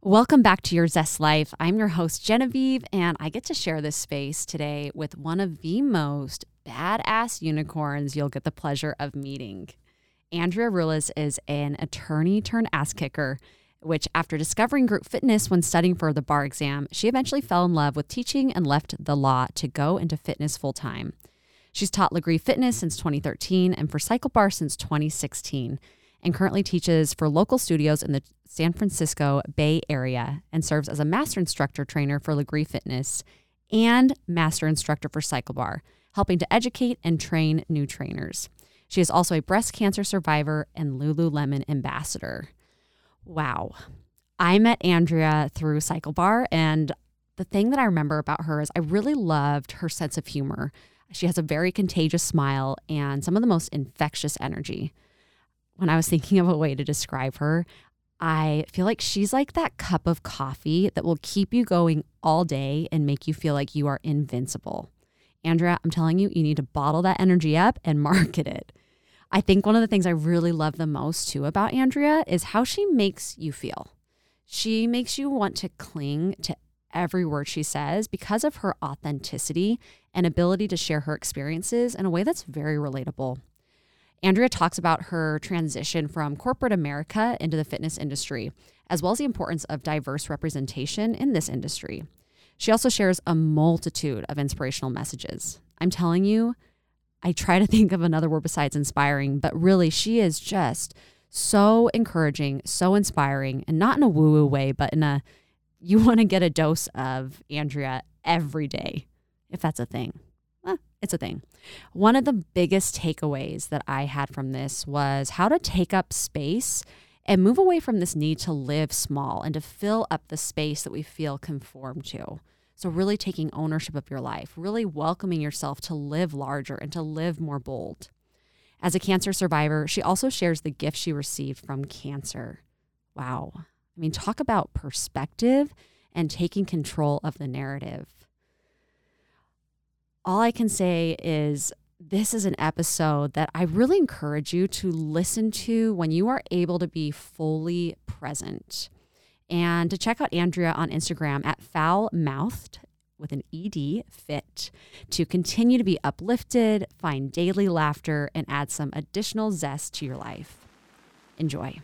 Welcome back to Your Zest Life. I'm your host, Genevieve, and I get to share this space today with one of the most badass unicorns you'll get the pleasure of meeting. Andrea Rulis is an attorney turned ass kicker, which after discovering group fitness when studying for the bar exam, she eventually fell in love with teaching and left the law to go into fitness full time. She's taught Legree Fitness since 2013 and for Cycle Bar since 2016. And currently teaches for local studios in the San Francisco Bay Area and serves as a master instructor trainer for Legree Fitness and master instructor for Cycle Bar, helping to educate and train new trainers. She is also a breast cancer survivor and Lululemon ambassador. Wow. I met Andrea through Cycle Bar, and the thing that I remember about her is I really loved her sense of humor. She has a very contagious smile and some of the most infectious energy. When I was thinking of a way to describe her, I feel like she's like that cup of coffee that will keep you going all day and make you feel like you are invincible. Andrea, I'm telling you, you need to bottle that energy up and market it. I think one of the things I really love the most too about Andrea is how she makes you feel. She makes you want to cling to every word she says because of her authenticity and ability to share her experiences in a way that's very relatable. Andrea talks about her transition from corporate America into the fitness industry, as well as the importance of diverse representation in this industry. She also shares a multitude of inspirational messages. I'm telling you, I try to think of another word besides inspiring, but really she is just so encouraging, so inspiring, and not in a woo-woo way, but in a, you want to get a dose of Andrea every day, if that's a thing. It's a thing. One of the biggest takeaways that I had from this was how to take up space and move away from this need to live small and to fill up the space that we feel conformed to. So really taking ownership of your life, really welcoming yourself to live larger and to live more bold. As a cancer survivor, she also shares the gift she received from cancer. Wow. I mean, talk about perspective and taking control of the narrative. All I can say is this is an episode that I really encourage you to listen to when you are able to be fully present. And to check out Andrea on Instagram at foul-mouthed with an ED fit to continue to be uplifted, find daily laughter, and add some additional zest to your life. Enjoy.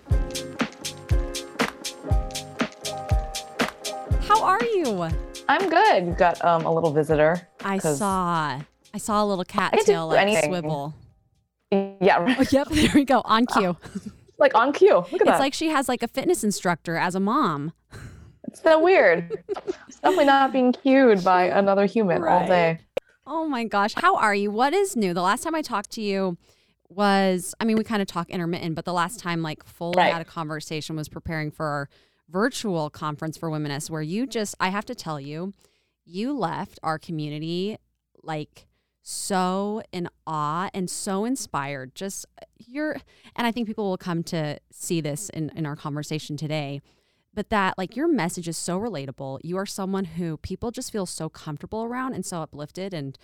How are you? I'm good. You've got a little visitor. I saw a little cattail like swivel. Yeah. Right. Oh, yep. There we go. On cue. Like on cue. Look at that. It's like she has like a fitness instructor as a mom. It's so weird. It's definitely not being cued by another human all day. Oh my gosh. How are you? What is new? The last time I talked to you was, I mean, we kind of talk intermittent, but the last time like fully had a conversation was preparing for our virtual conference for Womeness, where you just, I have to tell you, you left our community like so in awe and so inspired. Just and I think people will come to see this in our conversation today, but that like your message is so relatable. You are someone who people just feel so comfortable around and so uplifted. And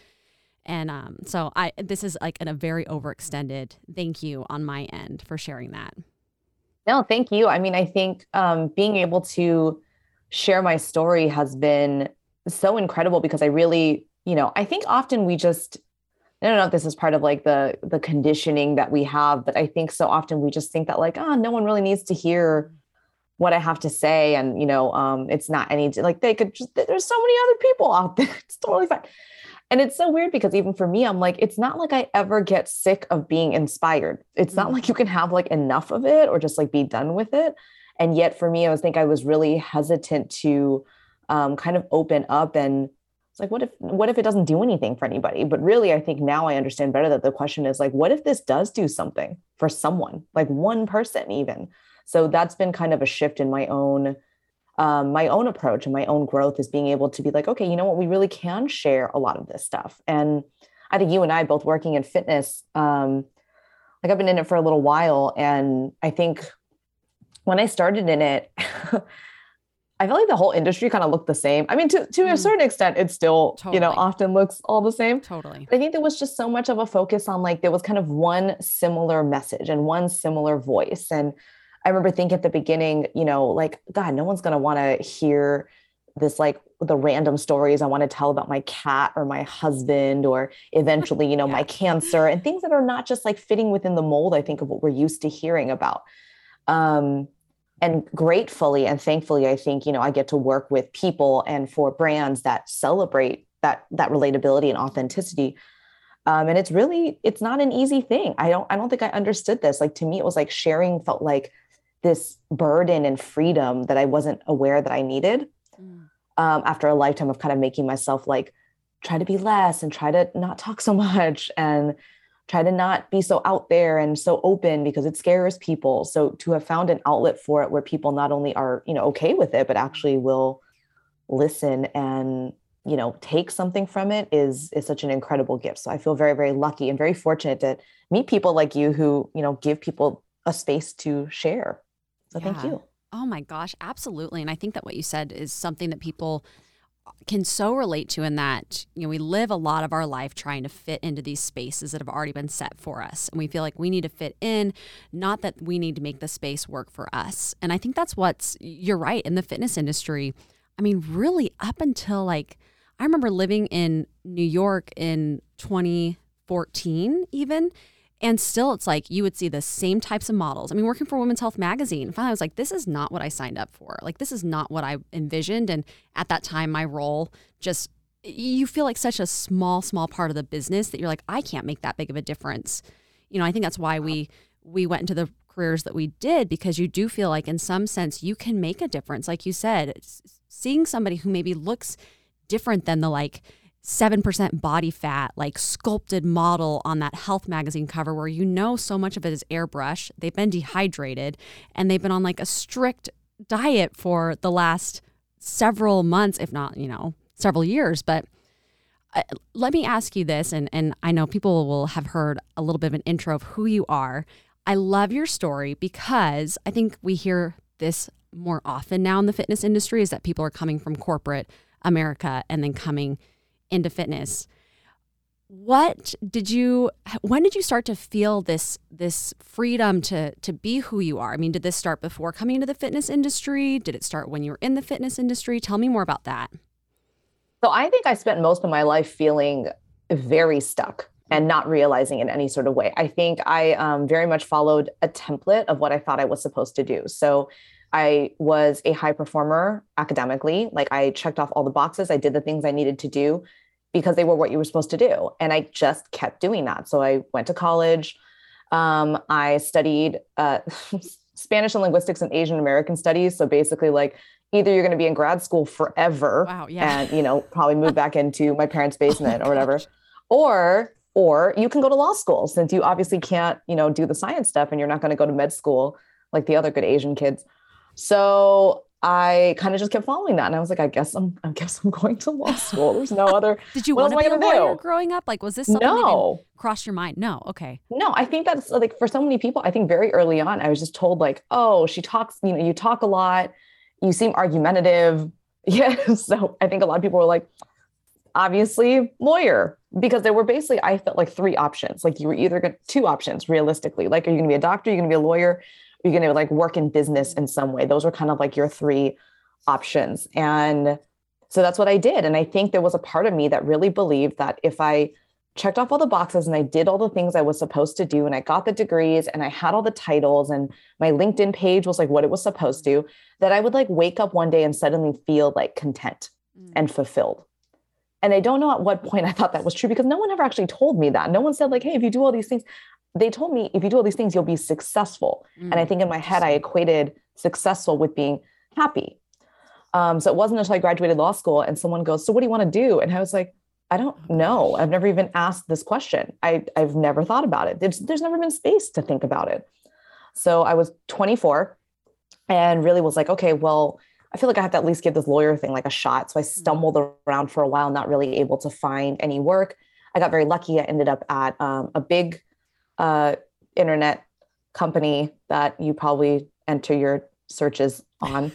so this is like a very overextended thank you on my end for sharing that. No, thank you. I mean, I think being able to share my story has been so incredible because I really, I think often we just, I don't know if this is part of like the conditioning that we have, but I think so often we just think that like, no one really needs to hear what I have to say. And, it's not any, like they could just, there's so many other people out there. It's totally fine. And it's so weird because even for me, I'm like, it's not like I ever get sick of being inspired. It's not like you can have like enough of it or just like be done with it. And yet for me, I was really hesitant to kind of open up, and it's like, what if it doesn't do anything for anybody? But really, I think now I understand better that the question is like, what if this does do something for someone, like one person even? So that's been kind of a shift in my own approach and my own growth, is being able to be like, okay, you know what, we really can share a lot of this stuff. And I think you and I both working in fitness, like I've been in it for a little while. And I think when I started in it, I feel like the whole industry kind of looked the same. I mean, to a certain extent, it still, Totally. Often looks all the same. Totally. I think there was just so much of a focus on like, there was kind of one similar message and one similar voice. And I remember thinking at the beginning, like, God, no one's going to want to hear this, like the random stories I want to tell about my cat or my husband, or eventually, my Yeah. cancer, and things that are not just like fitting within the mold, I think, of what we're used to hearing about. Um, and gratefully and thankfully, I think, I get to work with people and for brands that celebrate that relatability and authenticity. And it's not an easy thing. I don't think I understood this. Like, to me, it was like sharing felt like this burden and freedom that I wasn't aware that I needed. Mm. After a lifetime of kind of making myself like try to be less and try to not talk so much and try to not be so out there and so open because it scares people. So to have found an outlet for it where people not only are, okay with it, but actually will listen and, take something from it is such an incredible gift. So I feel very, very lucky and very fortunate to meet people like you who, give people a space to share. So thank Yeah. you. Oh my gosh, absolutely. And I think that what you said is something that people can so relate to, in that, we live a lot of our life trying to fit into these spaces that have already been set for us. And we feel like we need to fit in, not that we need to make the space work for us. And I think that's you're right, in the fitness industry. I mean, really up until like, I remember living in New York in 2014 even. And still, it's like you would see the same types of models. I mean, working for Women's Health magazine, finally I was like, this is not what I signed up for. Like, this is not what I envisioned. And at that time, my role just, you feel like such a small part of the business that you're like, I can't make that big of a difference. I think that's why we went into the careers that we did, because you do feel like in some sense you can make a difference. Like you said, seeing somebody who maybe looks different than the like 7% body fat, like sculpted model on that health magazine cover, where so much of it is airbrush. They've been dehydrated and they've been on like a strict diet for the last several months, if not, several years. But let me ask you this, and I know people will have heard a little bit of an intro of who you are. I love your story because I think we hear this more often now in the fitness industry, is that people are coming from corporate America and then coming into fitness. When did you start to feel this freedom to be who you are? I mean, did this start before coming into the fitness industry? Did it start when you were in the fitness industry? Tell me more about that. So I think I spent most of my life feeling very stuck and not realizing in any sort of way. I think I very much followed a template of what I thought I was supposed to do. So I was a high performer academically. Like, I checked off all the boxes. I did the things I needed to do because they were what you were supposed to do. And I just kept doing that. So I went to college. I studied Spanish and linguistics and Asian American studies. So basically, like, either you're going to be in grad school forever, wow, yeah. and, probably move back into my parents' basement or whatever, gosh. or you can go to law school, since you obviously can't, do the science stuff and you're not going to go to med school like the other good Asian kids. So I kind of just kept following that. And I was like, I guess I'm going to law school. There's no other. Did you want want to be a lawyer do? growing up? Like, was this something that even crossed your mind? No. Okay. No, I think that's like, for so many people, I think very early on, I was just told like, oh, she talks, you talk a lot. You seem argumentative. Yeah. So I think a lot of people were like, obviously lawyer, because there were basically, I felt like three options. Like, you were either two options realistically. Like, are you going to be a doctor? Are you going to be a lawyer? You're going to like work in business in some way. Those were kind of like your three options. And so that's what I did. And I think there was a part of me that really believed that if I checked off all the boxes and I did all the things I was supposed to do, and I got the degrees and I had all the titles and my LinkedIn page was like what it was supposed to, that I would like wake up one day and suddenly feel like content and fulfilled. And I don't know at what point I thought that was true, because no one ever actually told me that. No one said like, hey, if you do all these things, they told me if you do all these things, you'll be successful. And I think in my head, I equated successful with being happy. So it wasn't until I graduated law school and someone goes, so what do you want to do? And I was like, I don't know. I've never even asked this question. I've never thought about it. There's never been space to think about it. So I was 24 and really was like, okay, well, I feel like I have to at least give this lawyer thing like a shot. So I stumbled around for a while, not really able to find any work. I got very lucky. I ended up at a big internet company that you probably enter your searches on.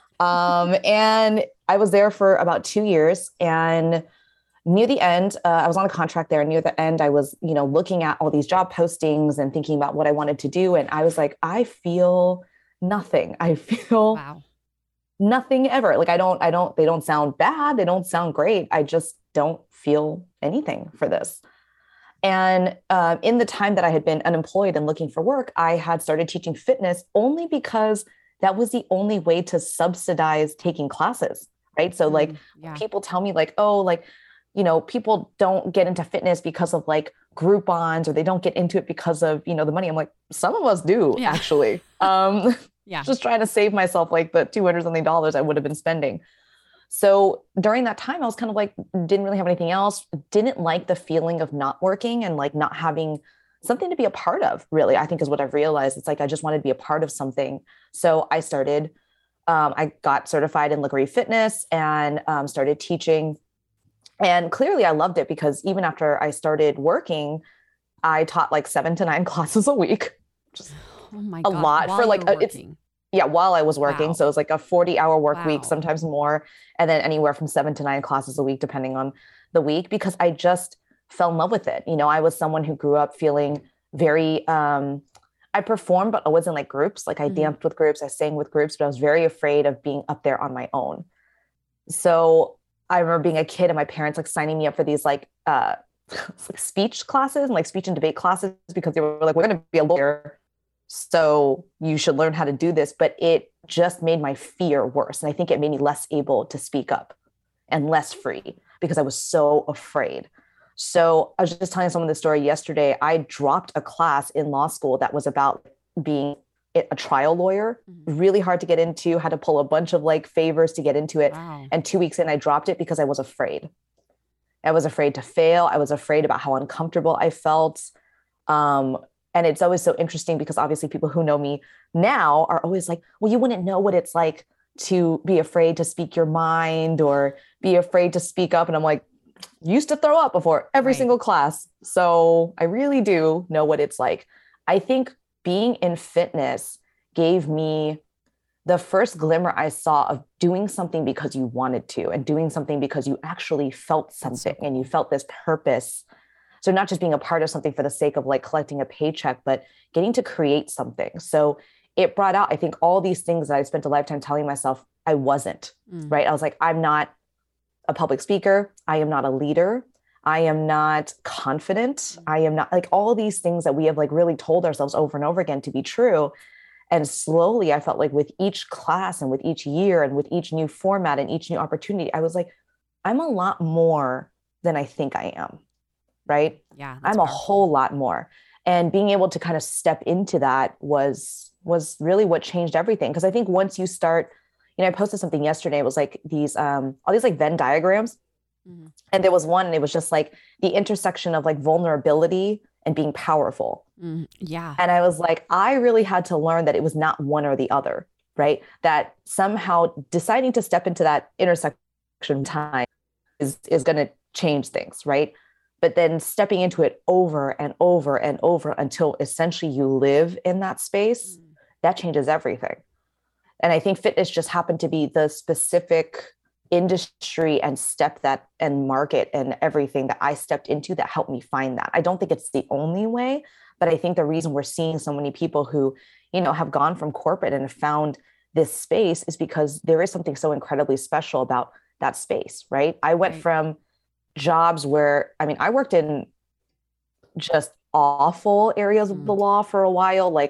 And I was there for about 2 years, and near the end, I was on a contract there. And near the end, I was, looking at all these job postings and thinking about what I wanted to do. And I was like, I feel nothing. I feel Wow. nothing ever. Like they don't sound bad. They don't sound great. I just don't feel anything for this. And in the time that I had been unemployed and looking for work, I had started teaching fitness only because that was the only way to subsidize taking classes. Right. So like Yeah. people tell me like, oh, like, people don't get into fitness because of like Groupons, or they don't get into it because of, the money. I'm like, some of us do Yeah. actually. Yeah. Just trying to save myself like the $200 something I would have been spending. So during that time, I was kind of like, didn't really have anything else, didn't like the feeling of not working and like not having something to be a part of, really, I think is what I've realized. It's like, I just wanted to be a part of something. So I got certified in Lagree Fitness and started teaching. And clearly I loved it because even after I started working, I taught like 7 to 9 classes a week, just Oh my a God. lot While for like, you're it's, working. yeah, while I was working. Wow. So it was like a 40-hour work week, Wow. sometimes more, and then anywhere from 7 to 9 classes a week, depending on the week, because I just fell in love with it. I was someone who grew up feeling very, I performed, but I wasn't like groups. Like I danced with groups, I sang with groups, but I was very afraid of being up there on my own. So I remember being a kid and my parents like signing me up for these like, like speech classes and like speech and debate classes because they were like, we're going to be a lawyer, so you should learn how to do this. But it just made my fear worse. And I think it made me less able to speak up and less free because I was so afraid. So I was just telling someone this story yesterday. I dropped a class in law school that was about being a trial lawyer, really hard to get into, had to pull a bunch of like favors to get into it. Wow. And 2 weeks in, I dropped it because I was afraid. I was afraid to fail. I was afraid about how uncomfortable I felt. Um, and it's always so interesting because obviously people who know me now are always like, well, you wouldn't know what it's like to be afraid to speak your mind or be afraid to speak up. And I'm like, used to throw up before every Right. single class. So I really do know what it's like. I think being in fitness gave me the first glimmer I saw of doing something because you wanted to and doing something because you actually felt That's so something and you cool. felt this purpose. So not just being a part of something for the sake of like collecting a paycheck, but getting to create something. So it brought out, I think, all these things that I spent a lifetime telling myself I wasn't, right? I was like, I'm not a public speaker. I am not a leader. I am not confident. I am not, like, all these things that we have like really told ourselves over and over again to be true. And slowly I felt like with each class and with each year and with each new format and each new opportunity, I was like, I'm a lot more than I think I am. Right. Yeah, that's I'm a powerful. whole lot more. And being able to kind of step into that was really what changed everything. Cause I think once you start, I posted something yesterday. It was like these all these like Venn diagrams. And there was one, and it was just like the intersection of like vulnerability and being powerful. Yeah. And I was like, I really had to learn that it was not one or the other, right? That somehow deciding to step into that intersection time is going to change things, right? But then stepping into it over and over and over until essentially you live in that space, that changes everything. And I think fitness just happened to be the specific industry and step that and market and everything that I stepped into that helped me find that. I don't think it's the only way, but I think the reason we're seeing so many people who, have gone from corporate and have found this space is because there is something so incredibly special about that space, right? I went Right. from jobs where, I worked in just awful areas of the law for a while. Like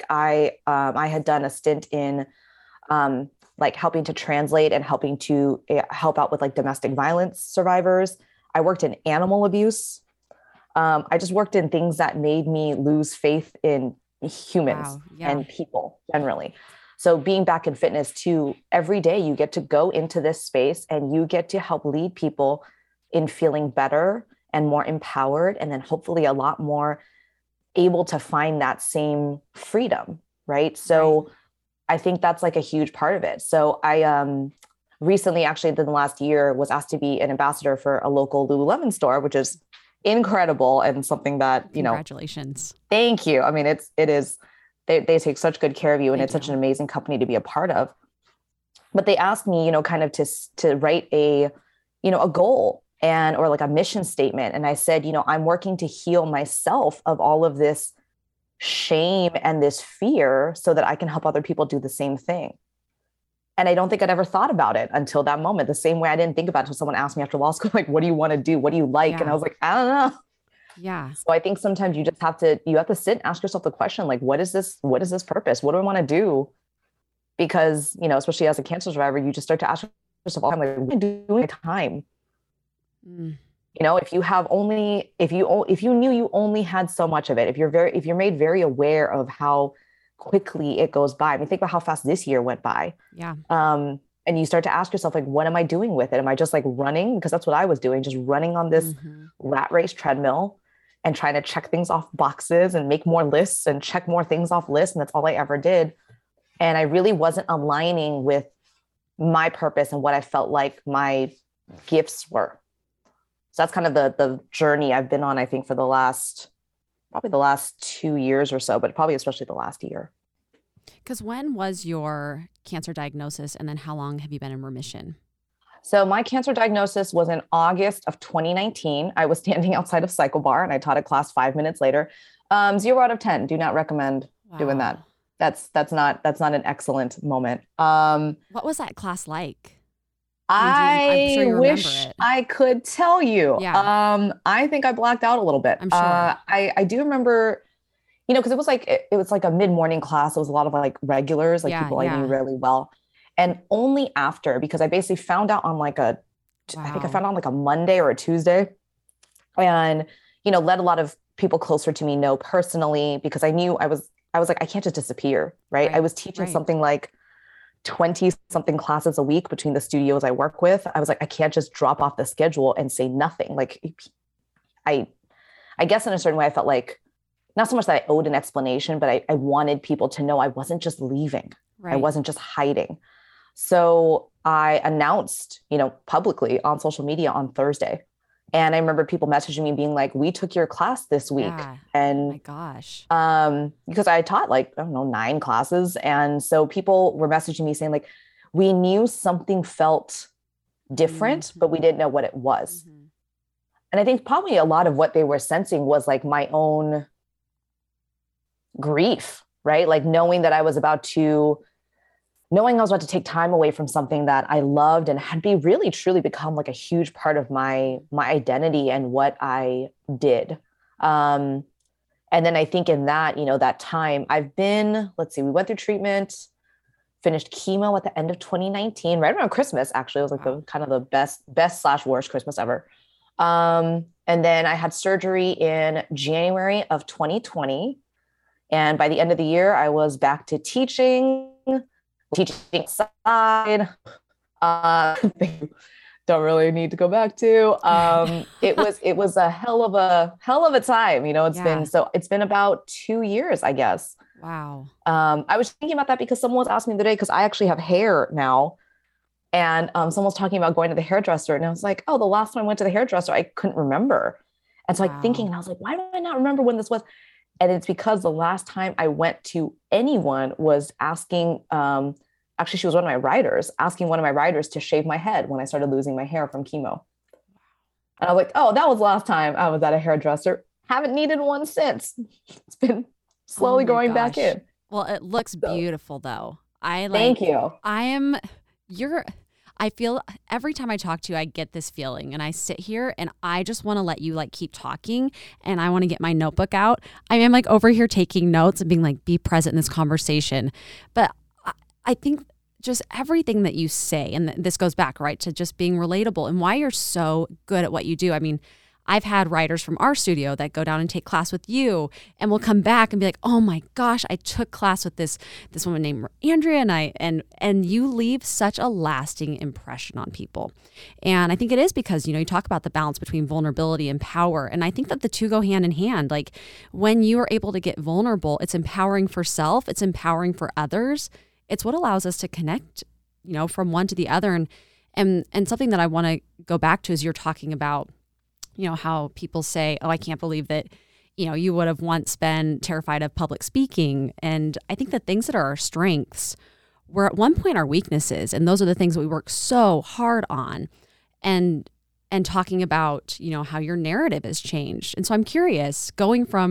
I had done a stint in like helping to translate and helping to help out with like domestic violence survivors. I worked in animal abuse. I just worked in things that made me lose faith in humans Wow. Yeah. and people generally. So being back in fitness too, every day you get to go into this space and you get to help lead people in feeling better and more empowered, and then hopefully a lot more able to find that same freedom, right? So Right. I think that's like a huge part of it. So I recently, actually, in the last year, was asked to be an ambassador for a local Lululemon store, which is incredible and something that, Congratulations. thank you. It is, they take such good care of you, and They it's such an do. amazing company to be a part of. But they asked me, kind of to write a goal or like a mission statement. And I said, I'm working to heal myself of all of this shame and this fear so that I can help other people do the same thing. And I don't think I'd ever thought about it until that moment. The same way I didn't think about it until someone asked me after law school, like, what do you want to do? What do you like? And I was like, I don't know. Yeah. So I think sometimes you just have to sit and ask yourself the question, like, what is this purpose? What do I want to do? Because, especially as a cancer survivor, you just start to ask yourself all the time, like, what am I doing with my time? If you knew you only had so much of it, if you're made very aware of how quickly it goes by. I mean, think about how fast this year went by. Yeah. And you start to ask yourself, like, what am I doing with it? Am I just like running? Because that's what I was doing, just running on this rat race treadmill and trying to check things off boxes and make more lists and check more things off lists. And that's all I ever did. And I really wasn't aligning with my purpose and what I felt like my gifts were. So that's kind of the journey I've been on, I think, for probably the last 2 years or so, but probably especially the last year. Because when was your cancer diagnosis, and then how long have you been in remission? So my cancer diagnosis was in August of 2019. I was standing outside of Cycle Bar and I taught a class 5 minutes later. 0 out of 10. Do not recommend doing that. That's not an excellent moment. What was that class like? I'm sure you wish I could tell you. Yeah. I think I blacked out a little bit. I'm sure. I do remember, because it was like a mid-morning class. It was a lot of like regulars, like people I knew really well. And only after, because I basically found out on I think I found out on like a Monday or a Tuesday, and, let a lot of people closer to me know personally, because I knew I was like, I can't just disappear. Right. I was teaching something like 20 something classes a week between the studios I work with. I was like, I can't just drop off the schedule and say nothing. Like, I guess in a certain way, I felt like not so much that I owed an explanation, but I wanted people to know I wasn't just leaving. Right. I wasn't just hiding. So I announced, publicly on social media on Thursday. And I remember people messaging me being like, we took your class this week. Yeah. And oh my gosh. Because I taught 9 classes. And so people were messaging me saying like, we knew something felt different, but we didn't know what it was. And I think probably a lot of what they were sensing was like my own grief, right? Like knowing I was about to take time away from something that I loved and had really truly become like a huge part of my identity and what I did. And then I think in that, that time I've been, we went through treatment, finished chemo at the end of 2019, right around Christmas. Actually, it was like the kind of the best/worst Christmas ever. And then I had surgery in January of 2020. And by the end of the year, I was back to teaching side. Don't really need to go back to. It was a hell of a time. It's been about 2 years, I guess. Wow. I was thinking about that because someone was asking me the other day, because I actually have hair now. And someone was talking about going to the hairdresser. And I was like, oh, the last time I went to the hairdresser, I couldn't remember. And so thinking, and I was like, why do I not remember when this was? And it's because the last time I went to anyone was asking, actually, she was one of my writers, asking one of my writers to shave my head when I started losing my hair from chemo. And I was like, oh, that was the last time I was at a hairdresser. Haven't needed one since. It's been slowly going back in. Well, it looks beautiful though. Thank you. I feel every time I talk to you, I get this feeling, and I sit here and I just want to let you keep talking, and I want to get my notebook out. I am over here taking notes and being like, be present in this conversation. But I think just everything that you say, and this goes back, right, to just being relatable and why you're so good at what you do. I mean, I've had writers from our studio that go down and take class with you and will come back and be like, oh my gosh, I took class with this woman named Andrea, and you leave such a lasting impression on people. And I think it is because, you talk about the balance between vulnerability and power. And I think that the two go hand in hand. Like when you are able to get vulnerable, it's empowering for self, it's empowering for others. It's what allows us to connect, from one to the other. And something that I want to go back to is you're talking about, how people say, oh, I can't believe that, you would have once been terrified of public speaking. And I think the things that are our strengths were at one point our weaknesses. And those are the things that we work so hard on. And talking about, how your narrative has changed. And so I'm curious, going from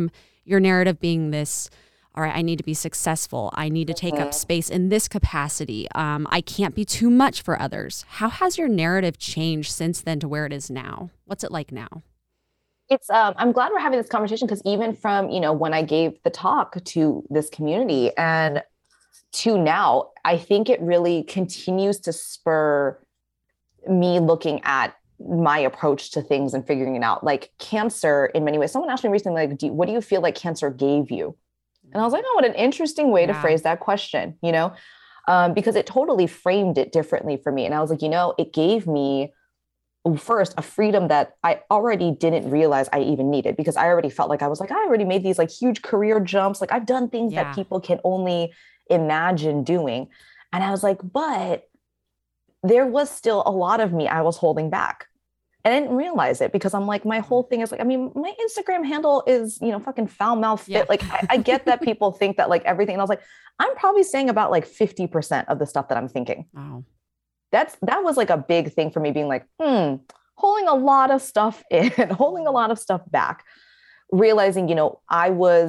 your narrative being this, all right, I need to be successful. I need to take up space in this capacity. I can't be too much for others. How has your narrative changed since then to where it is now? What's it like now? It's I'm glad we're having this conversation, because even from, when I gave the talk to this community and to now, I think it really continues to spur me looking at my approach to things and figuring it out. Like cancer, in many ways, someone asked me recently, like, what do you feel like cancer gave you? And I was like, oh, what an interesting way to phrase that question, because it totally framed it differently for me. And I was like, it gave me first a freedom that I already didn't realize I even needed, because I already felt like I already made these like huge career jumps. Like I've done things that people can only imagine doing. And I was like, but there was still a lot of me I was holding back. And I didn't realize it, because I'm like, my whole thing is like, my Instagram handle is, fucking foul mouth fit. Yeah. Like I get that people think that like everything. And I was like, I'm probably saying about like 50% of the stuff that I'm thinking. Wow. That was like a big thing for me, being like, holding a lot of stuff in, holding a lot of stuff back, realizing, I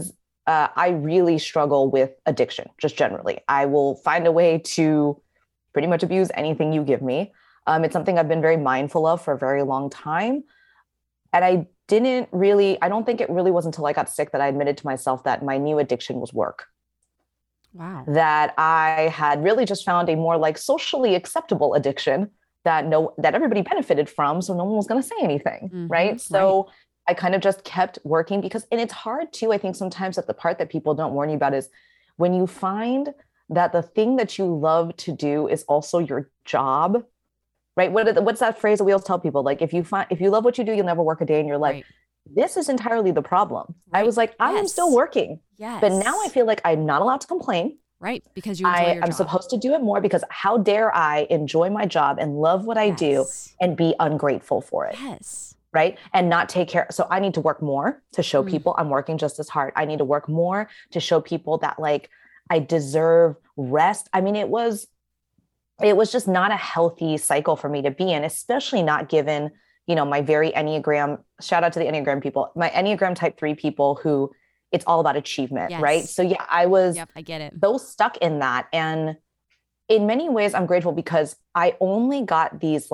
really struggle with addiction, just generally. I will find a way to pretty much abuse anything you give me. It's something I've been very mindful of for a very long time. And I don't think it really was until I got sick that I admitted to myself that my new addiction was work. Wow. That I had really just found a more like socially acceptable addiction that everybody benefited from. So no one was going to say anything. Right. So I kind of just kept working, and it's hard too. I think sometimes that the part that people don't warn you about is when you find that the thing that you love to do is also your job. Right. What's that phrase that we always tell people? Like, if you love what you do, you'll never work a day in your life. Right. This is entirely the problem. Right. I was like, I am still working. Yes. But now I feel like I'm not allowed to complain. Right. Because you enjoy your job. I'm supposed to do it more, because how dare I enjoy my job and love what I do and be ungrateful for it. Yes. Right. And not take care. So I need to work more to show people I'm working just as hard. I need to work more to show people that like I deserve rest. I mean, it was just not a healthy cycle for me to be in, especially not given, my very Enneagram, shout out to the Enneagram people, my Enneagram type 3 people who it's all about achievement. Yes. Right. So yeah, I get it. So stuck in that. And in many ways, I'm grateful, because I only got these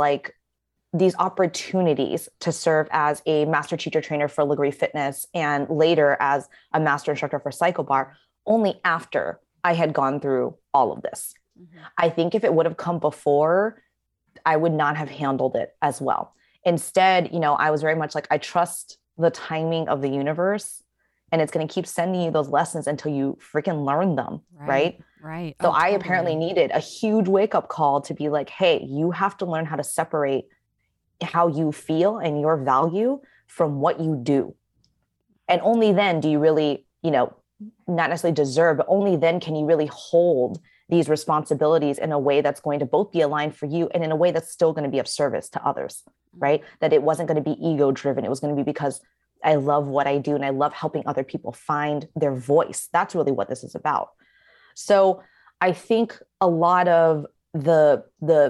opportunities to serve as a master teacher trainer for Legree Fitness, and later as a master instructor for CycleBar, only after I had gone through all of this. I think if it would have come before, I would not have handled it as well. Instead, I was very much like, I trust the timing of the universe, and it's going to keep sending you those lessons until you freaking learn them. Right. So I apparently needed a huge wake up call to be like, hey, you have to learn how to separate how you feel and your value from what you do. And only then do you really, not necessarily deserve, but only then can you really hold these responsibilities in a way that's going to both be aligned for you and in a way that's still going to be of service to others, right? That it wasn't going to be ego driven. It was going to be because I love what I do and I love helping other people find their voice. That's really what this is about. So I think a lot of the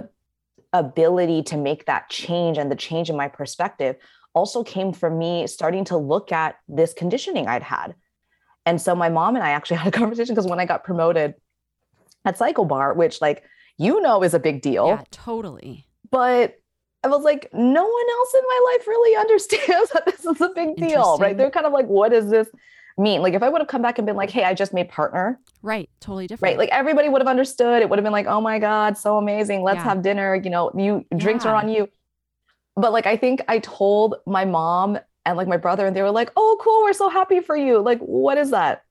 ability to make that change and the change in my perspective also came from me starting to look at this conditioning I'd had. And so my mom and I actually had a conversation, because when I got promoted at CycleBar, which is a big deal. Yeah, totally. But I was like, no one else in my life really understands that this is a big deal, right? They're kind of like, what does this mean? Like if I would have come back and been like, hey, I just made partner. Right. Totally different. Right. Like everybody would have understood. It would have been like, oh my God, so amazing. Let's have dinner. Drinks are on you. But like, I think I told my mom and like my brother, and they were like, oh, cool. We're so happy for you. Like, what is that?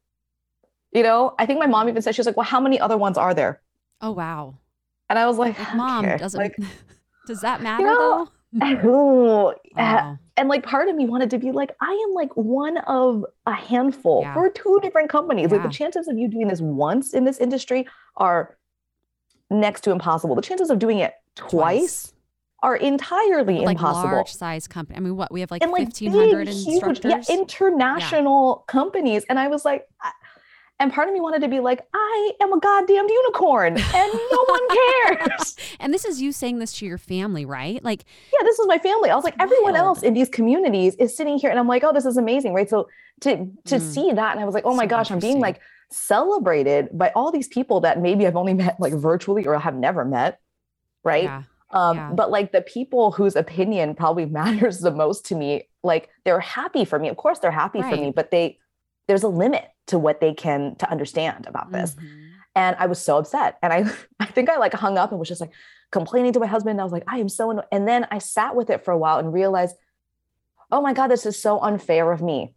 I think my mom even said, she was like, well, how many other ones are there? Oh, wow. And I was like, Mom, okay. Does that matter though? Wow. And like part of me wanted to be like, I am like one of a handful for 2 different companies. Like the chances of you doing this once in this industry are next to impossible. The chances of doing it twice are entirely impossible. Large size company. I mean, we have like 1,500 instructors. International companies. And I was like, And part of me wanted to be like, I am a goddamn unicorn and no one cares. And this is you saying this to your family, right? Like, yeah, this was my family. I was like, everyone wild. else in these communities is sitting here and I'm like, oh, this is amazing. Right. So to see that, and I was like, oh my So gosh, I'm being interesting. like celebrated by all these people that maybe I've only met like virtually or have never met. Right. Yeah. Yeah. But like the people whose opinion probably matters the most to me, like they're happy for me. Of course they're happy for Right. me, but there's a limit to what they can to understand about this. Mhm. And I was so upset. And I think I like hung up and was just like complaining to my husband. And I was like, I am so annoyed. And then I sat with it for a while and realized, oh my God, this is so unfair of me.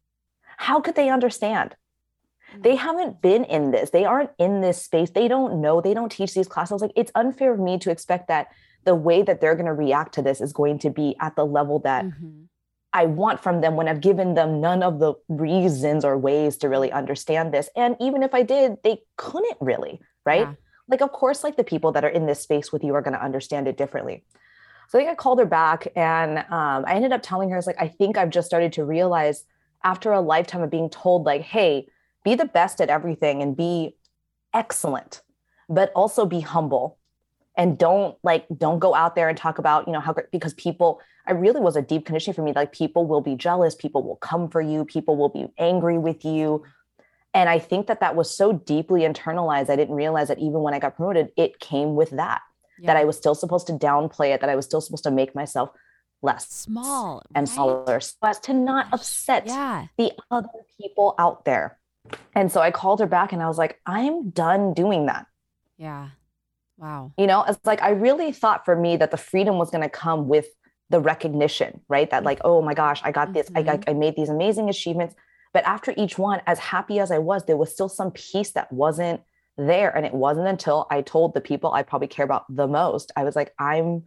How could they understand? They haven't been in this. They aren't in this space. They don't know. They don't teach these classes. I was like, it's unfair of me to expect that the way that they're going to react to this is going to be at the level that I want from them when I've given them none of the reasons or ways to really understand this. And even if I did, they couldn't really, right? Yeah. Like, of course, like the people that are in this space with you are going to understand it differently. So I think I called her back and I ended up telling her, I was like, I think I've just started to realize after a lifetime of being told like, hey, be the best at everything and be excellent, but also be humble. And don't go out there and talk about, how great, because people, I really was a deep conditioning for me. Like people will be jealous, people will come for you, people will be angry with you. And I think that was so deeply internalized. I didn't realize that even when I got promoted, it came with that I was still supposed to downplay it, that I was still supposed to make myself less small and smaller so as to not upset the other people out there. And so I called her back and I was like, I'm done doing that. Yeah. Wow. It's like, I really thought for me that the freedom was going to come with the recognition, right? That like, oh my gosh, I got this, I made these amazing achievements. But after each one, as happy as I was, there was still some piece that wasn't there. And it wasn't until I told the people I probably care about the most, I was like, I'm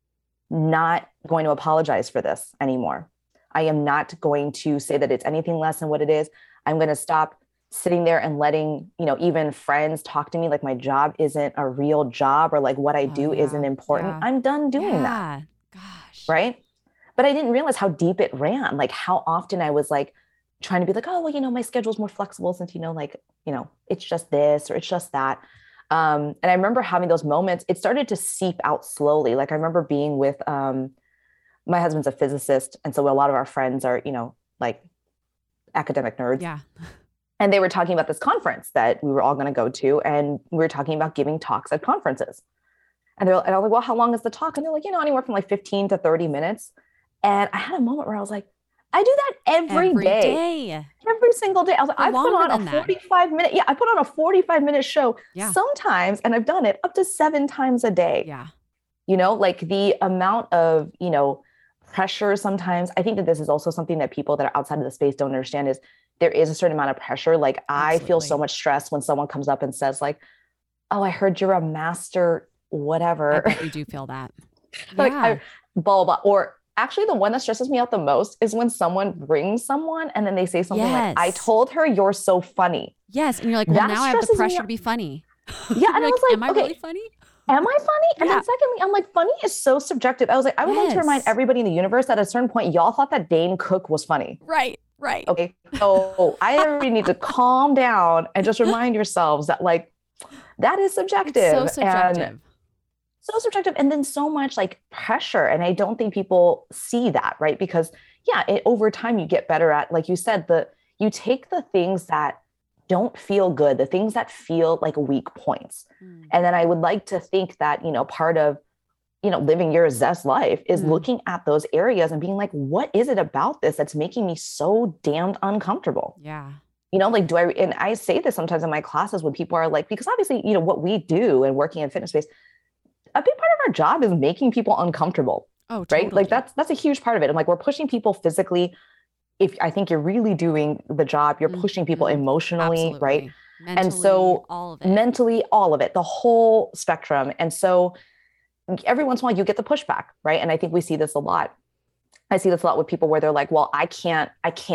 not going to apologize for this anymore. I am not going to say that it's anything less than what it is. I'm going to stop sitting there and letting, even friends talk to me like my job isn't a real job or like what I do isn't important. Yeah. I'm done doing that. Gosh. Right. But I didn't realize how deep it ran, like how often I was like trying to be like, oh, well, my schedule's more flexible since, it's just this or it's just that. And I remember having those moments. It started to seep out slowly. Like I remember being with my husband's a physicist. And so a lot of our friends are, like academic nerds. Yeah. And they were talking about this conference that we were all going to go to. And we were talking about giving talks at conferences. And I was like, well, how long is the talk? And they're like, anywhere from like 15 to 30 minutes. And I had a moment where I was like, I do that every day. Every single day. I was like, I put on a 45-minute. Yeah, I put on a 45-minute show sometimes. And I've done it up to 7 times a day. Yeah. Like the amount of, pressure sometimes. I think that this is also something that people that are outside of the space don't understand is there is a certain amount of pressure. Like I feel so much stress when someone comes up and says like, oh, I heard you're a master, whatever. I bet you do feel that. Like blah, blah, blah. Or actually the one that stresses me out the most is when someone brings someone and then they say something like, I told her you're so funny. Yes. And you're like, well, now I have the pressure to be funny. Yeah. And I was like, am I really funny? Am I funny? And then secondly, I'm like, funny is so subjective. I was like, I would like to remind everybody in the universe that at a certain point, y'all thought that Dane Cook was funny. Right. Okay. So I really need to calm down and just remind yourselves that like, that is subjective. It's so subjective. And then so much like pressure. And I don't think people see that, right? Because over time you get better at, like you said, you take the things that don't feel good, the things that feel like weak points. And then I would like to think that, part of, living your zest life is looking at those areas and being like, what is it about this that's making me so damned uncomfortable? Yeah. Like, and I say this sometimes in my classes when people are like, because obviously, what we do and working in fitness space, a big part of our job is making people uncomfortable. Oh, totally. Right. Like that's a huge part of it. I'm like, we're pushing people physically. If I think you're really doing the job, you're pushing people emotionally, Absolutely. right? Mentally, and so mentally, all of it, the whole spectrum. And so every once in a while you get the pushback, right? And I think we see this a lot. I see this a lot with people where they're like, well, I can't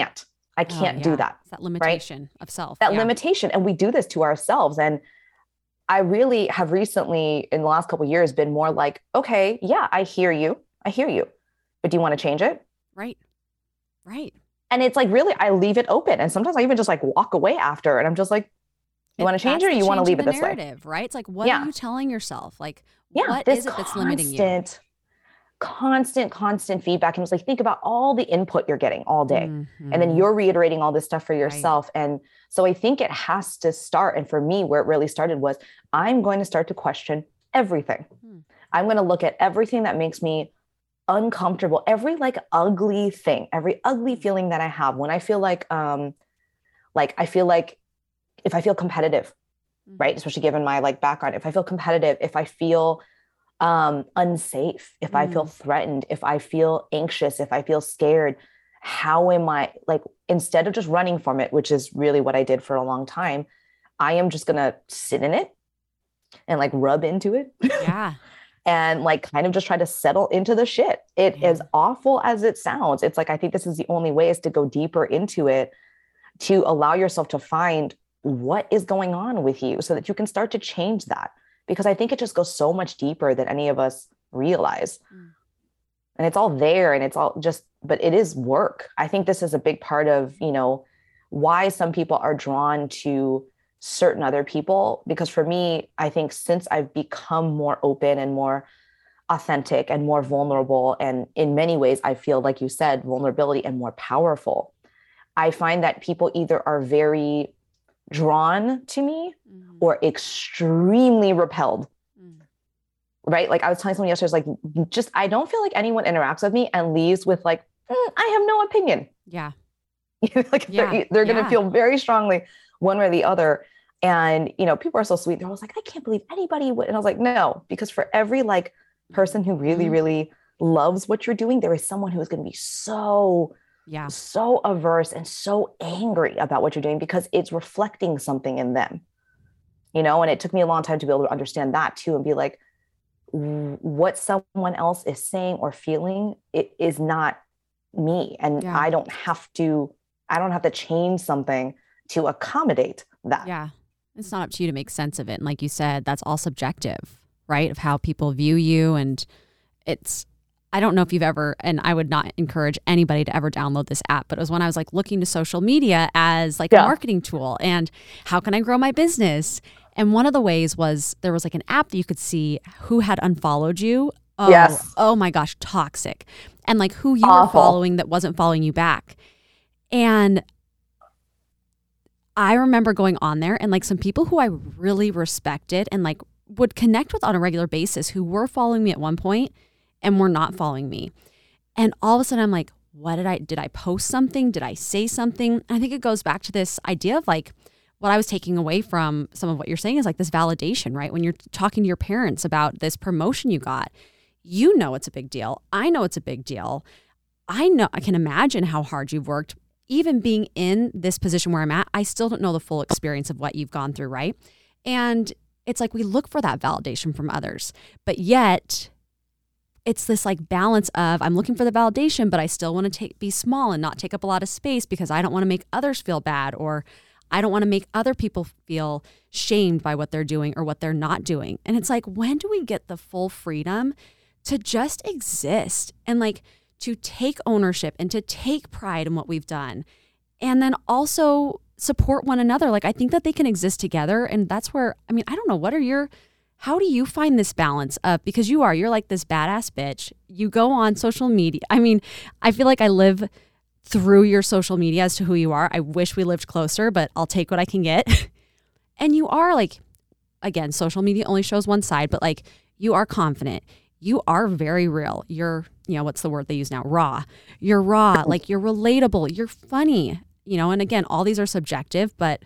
do that. It's that limitation of self. That limitation. And we do this to ourselves. And I really have recently in the last couple of years been more like, okay, yeah, I hear you. But do you want to change it? Right. And it's like, really, I leave it open. And sometimes I even just like walk away after, and I'm just like, you want to change it, or you want to leave it this narrative, way? Right? It's like, what are you telling yourself? Like, what this is it that's limiting you? Constant feedback. And it's like, think about all the input you're getting all day. Mm-hmm. And then you're reiterating all this stuff for yourself. Right. And so I think it has to start. And for me, where it really started was, I'm going to start to question everything. I'm going to look at everything that makes me uncomfortable, every like ugly thing, every ugly feeling that I have when I feel like I feel like if I feel competitive, right? Especially given my like background, if I feel competitive, if I feel unsafe, if I feel threatened, if I feel anxious, if I feel scared, how am I, like, instead of just running from it, which is really what I did for a long time, I am just going to sit in it and like rub into it. Yeah. And like kind of just try to settle into the shit. It as awful as it sounds. It's like, I think this is the only way, is to go deeper into it, to allow yourself to find what is going on with you so that you can start to change that. Because I think it just goes so much deeper than any of us realize. And it's all there, and it's all just, but it is work. I think this is a big part of, you know, why some people are drawn to certain other people. Because for me, I think since I've become more open and more authentic and more vulnerable, and in many ways, I feel, like you said, vulnerability and more powerful, I find that people either are very drawn to me or extremely repelled. Right? Like I was telling someone yesterday, like, just, I don't feel like anyone interacts with me and leaves with like, I have no opinion. Yeah. Like they're going to feel very strongly one way or the other. And, you know, people are so sweet. They're always like, I can't believe anybody would. And I was like, no, because for every like person who really, really loves what you're doing, there is someone who is going to be so averse and so angry about what you're doing because it's reflecting something in them, you know? And it took me a long time to be able to understand that too, and be like, what someone else is saying or feeling, it is not me. And I don't have to change something to accommodate that. Yeah. It's not up to you to make sense of it. And like you said, that's all subjective, right? Of how people view you. And I don't know if you've ever, and I would not encourage anybody to ever download this app, but it was when I was like looking to social media as like a marketing tool and how can I grow my business? And one of the ways was there was like an app that you could see who had unfollowed you. Oh my gosh, toxic. And like who you were following that wasn't following you back. And I remember going on there and like some people who I really respected and like would connect with on a regular basis who were following me at one point and were not following me. And all of a sudden I'm like, did I post something? Did I say something? I think it goes back to this idea of like, what I was taking away from some of what you're saying is like this validation, right? When you're talking to your parents about this promotion you got, you know it's a big deal. I know it's a big deal. I can imagine how hard you've worked. Even being in this position where I'm at, I still don't know the full experience of what you've gone through, right? And it's like we look for that validation from others, but yet it's this like balance of I'm looking for the validation, but I still want to be small and not take up a lot of space because I don't want to make others feel bad, or I don't want to make other people feel shamed by what they're doing or what they're not doing. And it's like, when do we get the full freedom to just exist and like to take ownership and to take pride in what we've done, and then also support one another? Like, I think that they can exist together. And that's where, I mean, I don't know, how do you find this balance of, because you're like this badass bitch. You go on social media. I mean, I feel like I live through your social media as to who you are. I wish we lived closer, but I'll take what I can get. And you are like, again, social media only shows one side, but like you are confident. You are very real. You're, what's the word they use now? Raw. You're raw, like you're relatable, you're funny, and again, all these are subjective, but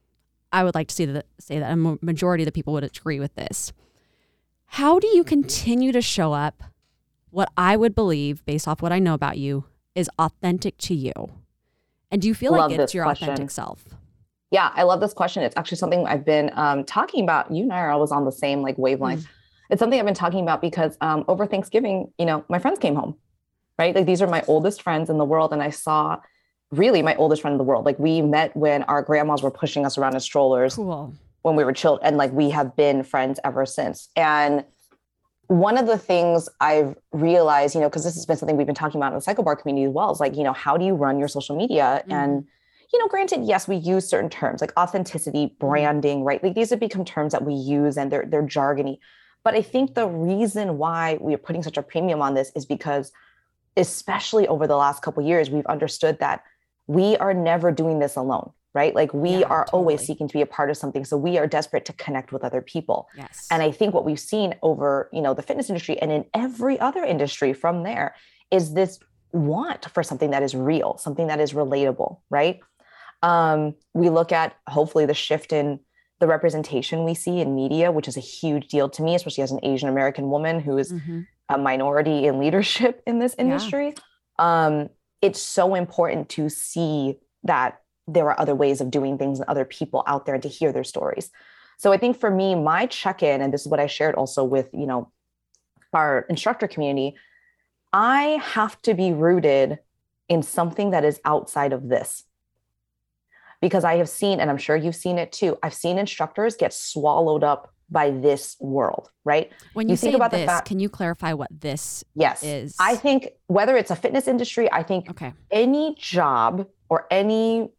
I would like to say that a majority of the people would agree with this. How do you continue to show up what I would believe, based off what I know about you, is authentic to you? And do you feel like it's your authentic self? Yeah, I love this question. It's actually something I've been talking about. You and I are always on the same like wavelength. It's something I've been talking about because over Thanksgiving, my friends came home, right? Like these are my oldest friends in the world. And I saw really my oldest friend in the world. Like we met when our grandmas were pushing us around in strollers when we were children. And like we have been friends ever since. And one of the things I've realized, because this has been something we've been talking about in the CycleBar community as well, is like, how do you run your social media? Mm-hmm. And, granted, yes, we use certain terms like authenticity, branding, right? Like these have become terms that we use and they're jargony. But I think the reason why we are putting such a premium on this is because, especially over the last couple of years, we've understood that we are never doing this alone. Right? Like we are always seeking to be a part of something. So we are desperate to connect with other people. Yes. And I think what we've seen over, the fitness industry and in every other industry from there is this want for something that is real, something that is relatable, right? We look at hopefully the shift in the representation we see in media, which is a huge deal to me, especially as an Asian American woman who is a minority in leadership in this industry. Yeah. It's so important to see that there are other ways of doing things and other people out there and to hear their stories. So I think for me, my check-in, and this is what I shared also with, our instructor community, I have to be rooted in something that is outside of this. Because I have seen, and I'm sure you've seen it too, I've seen instructors get swallowed up by this world, right? When you think about this, can you clarify what this is? I think whether it's a fitness industry, I think any job or any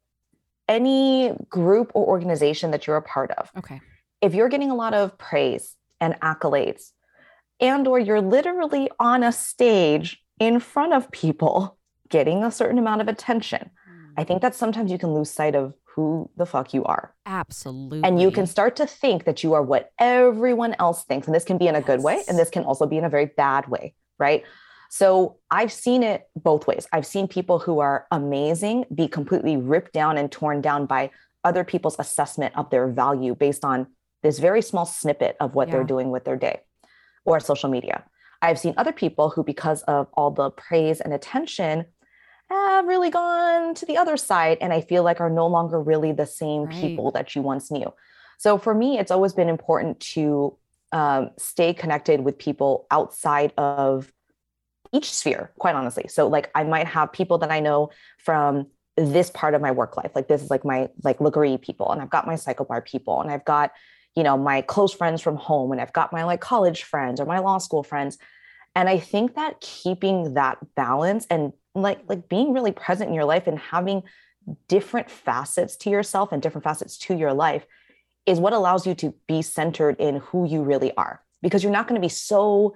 group or organization that you're a part of. Okay. If you're getting a lot of praise and accolades, and or you're literally on a stage in front of people getting a certain amount of attention, I think that sometimes you can lose sight of who the fuck you are. Absolutely. And you can start to think that you are what everyone else thinks. And this can be in a good way, and this can also be in a very bad way, right? So I've seen it both ways. I've seen people who are amazing be completely ripped down and torn down by other people's assessment of their value based on this very small snippet of what they're doing with their day or social media. I've seen other people who, because of all the praise and attention, have really gone to the other side, and I feel like are no longer really the same people that you once knew. So for me, it's always been important to stay connected with people outside of each sphere, quite honestly. So like I might have people that I know from this part of my work life. Like this is like my Lagree people, and I've got my CycleBar people, and I've got, my close friends from home, and I've got my like college friends or my law school friends. And I think that keeping that balance and like being really present in your life and having different facets to yourself and different facets to your life is what allows you to be centered in who you really are, because you're not going to be so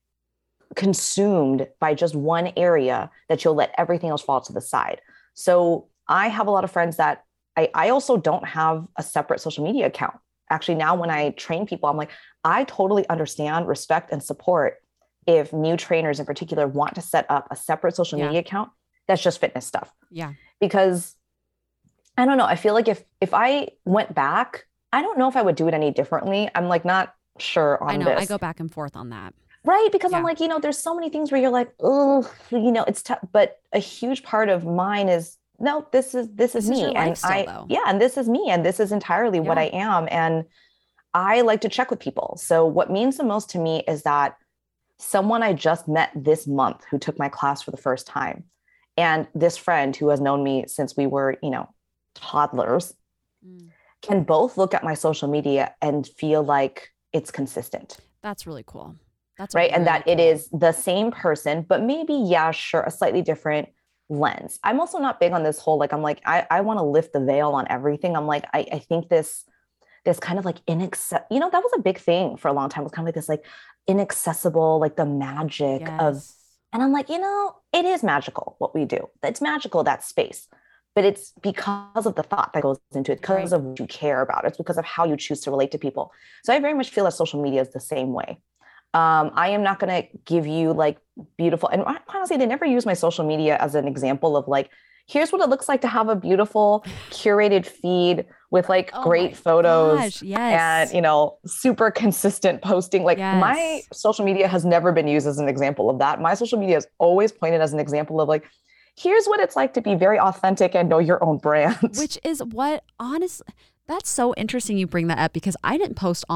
consumed by just one area that you'll let everything else fall to the side. So I have a lot of friends that I also don't have a separate social media account. Actually, now when I train people, I'm like, I totally understand, respect, and support if new trainers in particular want to set up a separate social media account that's just fitness stuff. Yeah. Because I don't know, I feel like if I went back, I don't know if I would do it any differently. I'm like not sure on this. I go back and forth on that. Right. Because I'm like, there's so many things where you're like, oh, it's tough. But a huge part of mine is, no, this is me. And and this is me. And this is entirely what I am. And I like to check with people. So what means the most to me is that someone I just met this month who took my class for the first time, and this friend who has known me since we were, toddlers, can both look at my social media and feel like it's consistent. That's really cool. That's right. Really and that cool. It is the same person, but maybe, sure, a slightly different lens. I'm also not big on this whole, like, I'm like, I want to lift the veil on everything. I'm like, I think this kind of like that was a big thing for a long time. It was kind of like this, like inaccessible, like the magic of, and I'm like, it is magical what we do. It's magical, that space, but it's because of the thought that goes into it, because of what you care about. It's because of how you choose to relate to people. So I very much feel that social media is the same way. I am not going to give you like beautiful, and honestly, they never use my social media as an example of like, here's what it looks like to have a beautiful curated feed with like great photos and, super consistent posting. Like my social media has never been used as an example of that. My social media is always pointed as an example of like, here's what it's like to be very authentic and know your own brand. Which is what, honestly, that's so interesting you bring that up, because I didn't post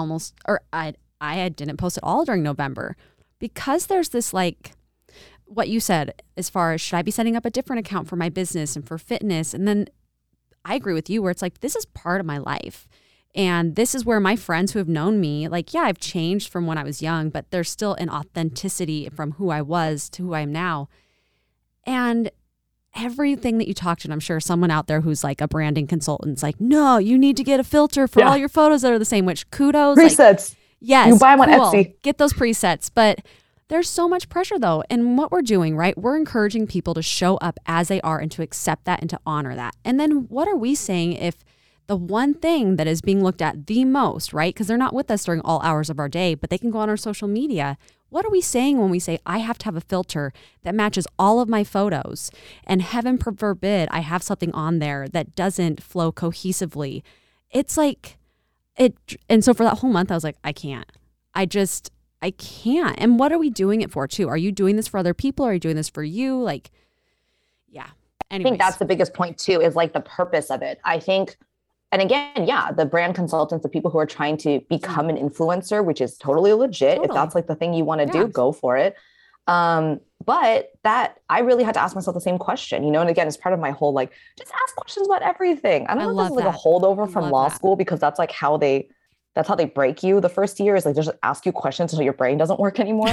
I didn't post at all during November, because there's this, like what you said, as far as should I be setting up a different account for my business and for fitness? And then I agree with you where it's like, this is part of my life. And this is where my friends who have known me, like, yeah, I've changed from when I was young, but there's still an authenticity from who I was to who I am now. And everything that you talked to, and I'm sure someone out there who's like a branding consultant's like, no, you need to get a filter for all your photos that are the same, which kudos. Presets. Like, yes. You buy them on Etsy. Get those presets. But there's so much pressure though. And what we're doing, right? We're encouraging people to show up as they are and to accept that and to honor that. And then what are we saying if the one thing that is being looked at the most, right? Because they're not with us during all hours of our day, but they can go on our social media. What are we saying when we say, I have to have a filter that matches all of my photos, and heaven forbid I have something on there that doesn't flow cohesively? It's like it. And so for that whole month, I was like, I can't. I can't. And what are we doing it for too? Are you doing this for other people? Are you doing this for you? Like, yeah. Anyways. I think that's the biggest point too, is like the purpose of it. I think, and again, yeah, the brand consultants, the people who are trying to become an influencer, which is totally legit. Totally. If that's like the thing you want to do, go for it. But that I really had to ask myself the same question, you know, and again, it's part of my whole, like, just ask questions about everything. I don't know if this is like a holdover from law school, because that's like that's how they break you the first year, is like, just ask you questions until your brain doesn't work anymore.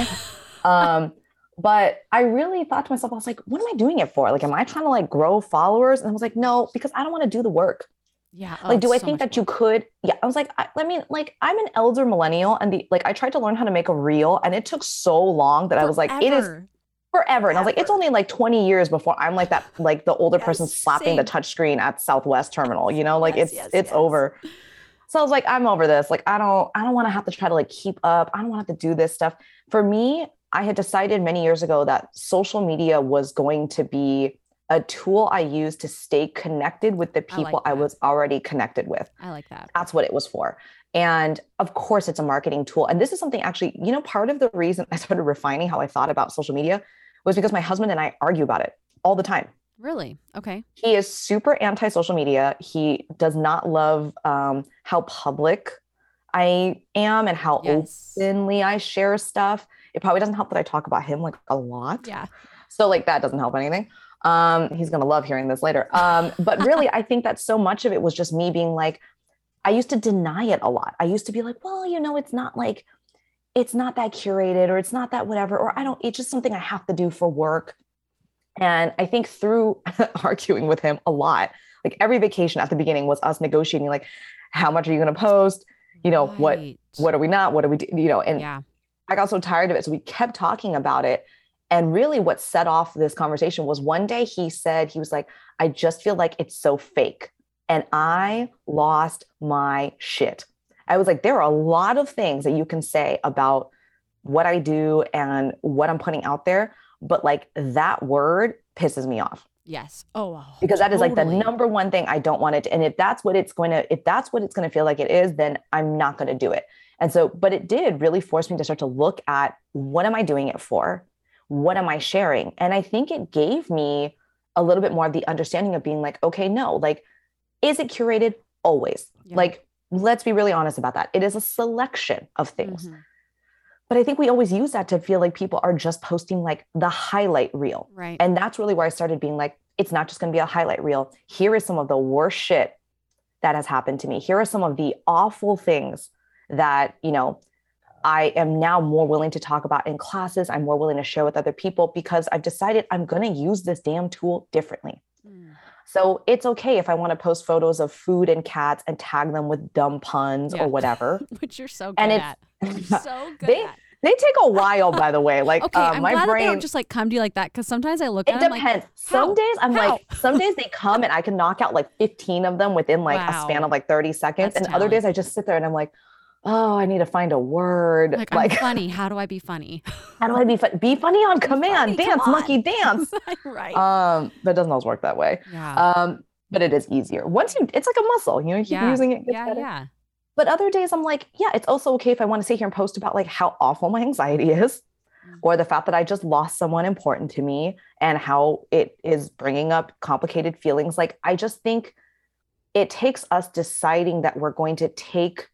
But I really thought to myself, I was like, what am I doing it for? Like, am I trying to like grow followers? And I was like, no, because I don't want to do the work. Yeah. Like, do I think that you could? Yeah. I was like, I mean, like, I'm an elder millennial, and I tried to learn how to make a reel, and it took so long that I was like, it is forever. And I was like, it's only like 20 years before I'm like that, like the older person slapping the touchscreen at Southwest Terminal, you know, like it's over. So I was like, I'm over this. Like, I don't want to have to try to like keep up. I don't want to have to do this stuff. For me, I had decided many years ago that social media was going to be a tool I used to stay connected with the people I was already connected with. I like that. That's what it was for. And of course, it's a marketing tool. And this is something actually, you know, part of the reason I started refining how I thought about social media was because my husband and I argue about it all the time. Really? Okay. He is super anti-social media. He does not love how public I am and how openly I share stuff. It probably doesn't help that I talk about him like a lot. Yeah. So like that doesn't help anything. He's going to love hearing this later. But really, I think that so much of it was just me being like, I used to deny it a lot. I used to be like, well, you know, it's not that curated, or it's not that whatever, or it's just something I have to do for work. And I think through arguing with him a lot, like every vacation at the beginning was us negotiating, like, how much are you going to post? You know, what are we not? What do we do? You know, and I got so tired of it. So we kept talking about it. And really what set off this conversation was one day he was like, I just feel like it's so fake. And I lost my shit. I was like, there are a lot of things that you can say about what I do and what I'm putting out there, but like that word pisses me off. Yes. Oh, because that is like the number one thing I don't want it to. And if that's what it's going to feel like it is, then I'm not going to do it. And so, but it did really force me to start to look at, what am I doing it for? What am I sharing? And I think it gave me a little bit more of the understanding of being like, okay, no, like, is it curated? Always. Yeah. Like, let's be really honest about that. It is a selection of things. Mm-hmm. But I think we always use that to feel like people are just posting like the highlight reel. Right. And that's really where I started being like, it's not just going to be a highlight reel. Here is some of the worst shit that has happened to me. Here are some of the awful things that, you know, I am now more willing to talk about in classes. I'm more willing to share with other people because I've decided I'm going to use this damn tool differently. So it's okay if I want to post photos of food and cats and tag them with dumb puns or whatever. Which you're so good at. So good at. They take a while, by the way. Like, okay, I'm glad that they don't just like come to you like that, because sometimes I look at them. It depends. Like, some days I'm like, some days they come and I can knock out like 15 of them within like a span of like 30 seconds. That's other days I just sit there and I'm like, oh, I need to find a word. Like, I'm funny. How do I be funny? How do I be funny? Be funny on command. Dance, monkey, dance. Right. But it doesn't always work that way. Yeah. But it is easier. It's like a muscle, you know, you keep using it. Yeah. But other days I'm like, yeah, it's also okay if I want to sit here and post about like how awful my anxiety is, or the fact that I just lost someone important to me and how it is bringing up complicated feelings. Like, I just think it takes us deciding that we're going to take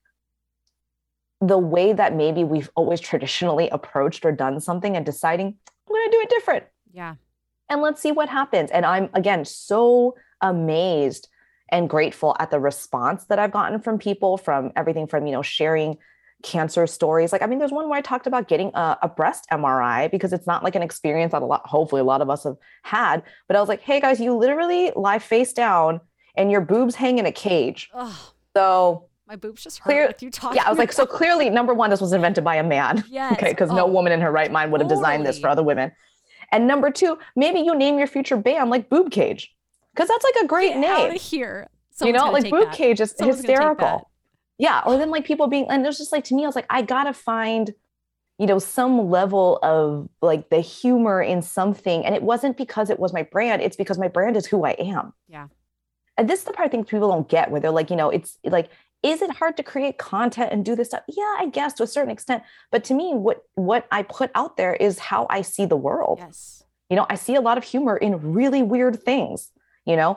the way that maybe we've always traditionally approached or done something and deciding, I'm going to do it different. Yeah. And let's see what happens. And I'm, again, so amazed and grateful at the response that I've gotten from people, from everything from, sharing cancer stories. Like, I mean, there's one where I talked about getting a breast MRI because it's not like an experience that hopefully a lot of us have had. But I was like, hey guys, you literally lie face down and your boobs hang in a cage. Oh, So my boobs just hurt with you talking. Yeah, I was like, so clearly, number one, this was invented by a man. Yes. Okay, because no woman in her right mind would have designed this for other women. And number two, maybe you name your future band like Boob Cage, because that's like a great name. Out of here. Like Boob Cage is hysterical. Yeah. Or then like people being, and there's just like, to me, I was like, I gotta find, some level of like the humor in something. And it wasn't because it was my brand. It's because my brand is who I am. Yeah. And this is the part I think people don't get, where they're like, it's like, is it hard to create content and do this stuff? Yeah, I guess to a certain extent. But to me, what I put out there is how I see the world. Yes. I see a lot of humor in really weird things. The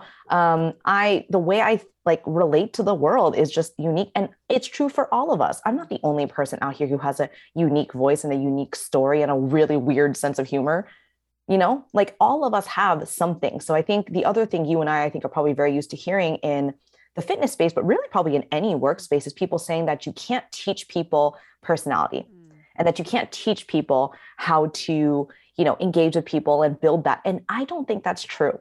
way I like relate to the world is just unique, and it's true for all of us. I'm not the only person out here who has a unique voice and a unique story and a really weird sense of humor. Like all of us have something. So I think the other thing you and I think are probably very used to hearing in the fitness space, but really probably in any workspace, is people saying that you can't teach people personality and that you can't teach people how to, engage with people and build that. And I don't think that's true.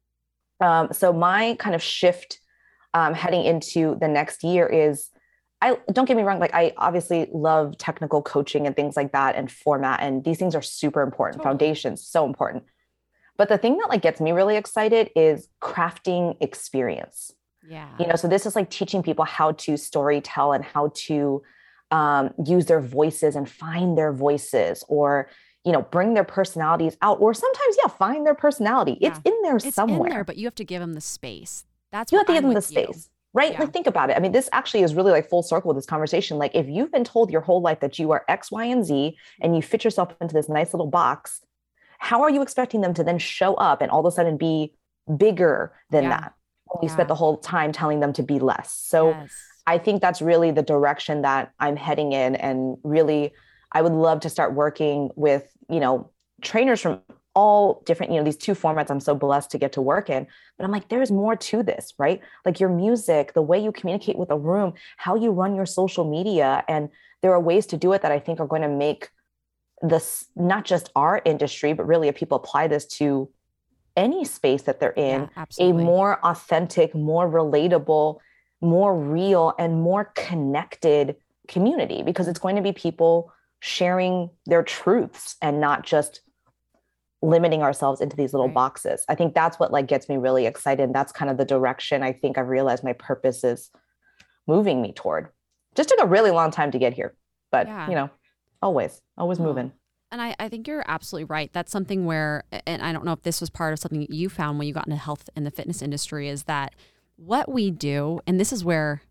So my kind of shift heading into the next year is, don't get me wrong, like I obviously love technical coaching and things like that and format, and these things are super important. Totally. Foundations, so important. But the thing that like gets me really excited is crafting experience. Yeah. So this is like teaching people how to story tell and how to use their voices and find their voices, or, bring their personalities out, or sometimes, find their personality. Yeah. It's in there somewhere. It's in there, but you have to give them the space. You have to give them the space, right? Yeah. Like, think about it. I mean, this actually is really like full circle with this conversation. Like, if you've been told your whole life that you are X, Y, and Z, and you fit yourself into this nice little box, how are you expecting them to then show up and all of a sudden be bigger than that? You spent the whole time telling them to be less. So I think that's really the direction that I'm heading in. And really, I would love to start working with, trainers from all different, these two formats I'm so blessed to get to work in. But I'm like, there's more to this, right? Like your music, the way you communicate with a room, how you run your social media. And there are ways to do it that I think are going to make this, not just our industry, but really if people apply this to any space that they're in, a more authentic, more relatable, more real, and more connected community, because it's going to be people sharing their truths and not just limiting ourselves into these little boxes. I think that's what like gets me really excited. And that's kind of the direction I think I've realized my purpose is moving me toward. Just took a really long time to get here, but always moving. And I think you're absolutely right. That's something where, and I don't know if this was part of something you found when you got into health in the fitness industry, is that what we do, and this is where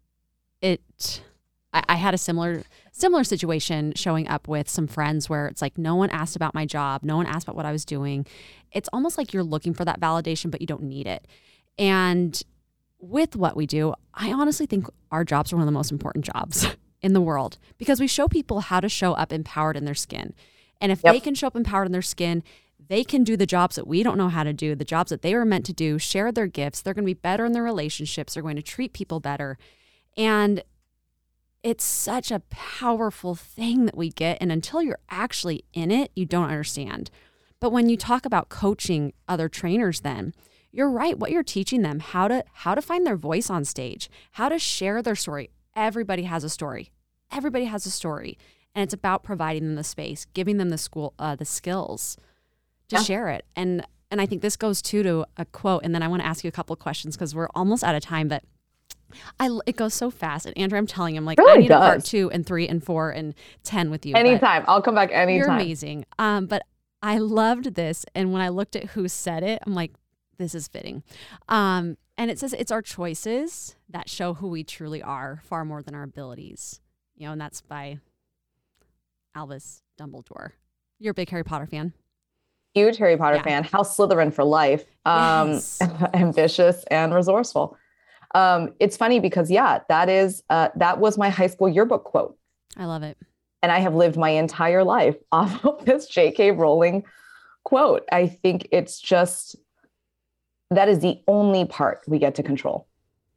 I had a similar situation showing up with some friends where it's like, no one asked about my job. No one asked about what I was doing. It's almost like you're looking for that validation, but you don't need it. And with what we do, I honestly think our jobs are one of the most important jobs in the world, because we show people how to show up empowered in their skin. And if they can show up empowered in their skin, they can do the jobs that we don't know how to do, the jobs that they were meant to do, share their gifts. They're going to be better in their relationships. They're going to treat people better. And it's such a powerful thing that we get. And until you're actually in it, you don't understand. But when you talk about coaching other trainers, then you're right. What you're teaching them, how to find their voice on stage, how to share their story. Everybody has a story. Everybody has a story. And it's about providing them the space, giving them the skills to share it. And I think this goes to a quote. And then I want to ask you a couple of questions because we're almost out of time. But it goes so fast. And Andrew, I'm telling him, like, really, I need a part 2 and 3 and 4 and 10 with you. Anytime. I'll come back anytime. You're amazing. But I loved this. And when I looked at who said it, I'm like, this is fitting. And it says, it's our choices that show who we truly are far more than our abilities. And that's by Albus Dumbledore. You're a big Harry Potter fan. Huge Harry Potter fan. House Slytherin for life. Yes. Ambitious and resourceful. It's funny because that was my high school yearbook quote. I love it. And I have lived my entire life off of this J.K. Rowling quote. I think it's just, that is the only part we get to control.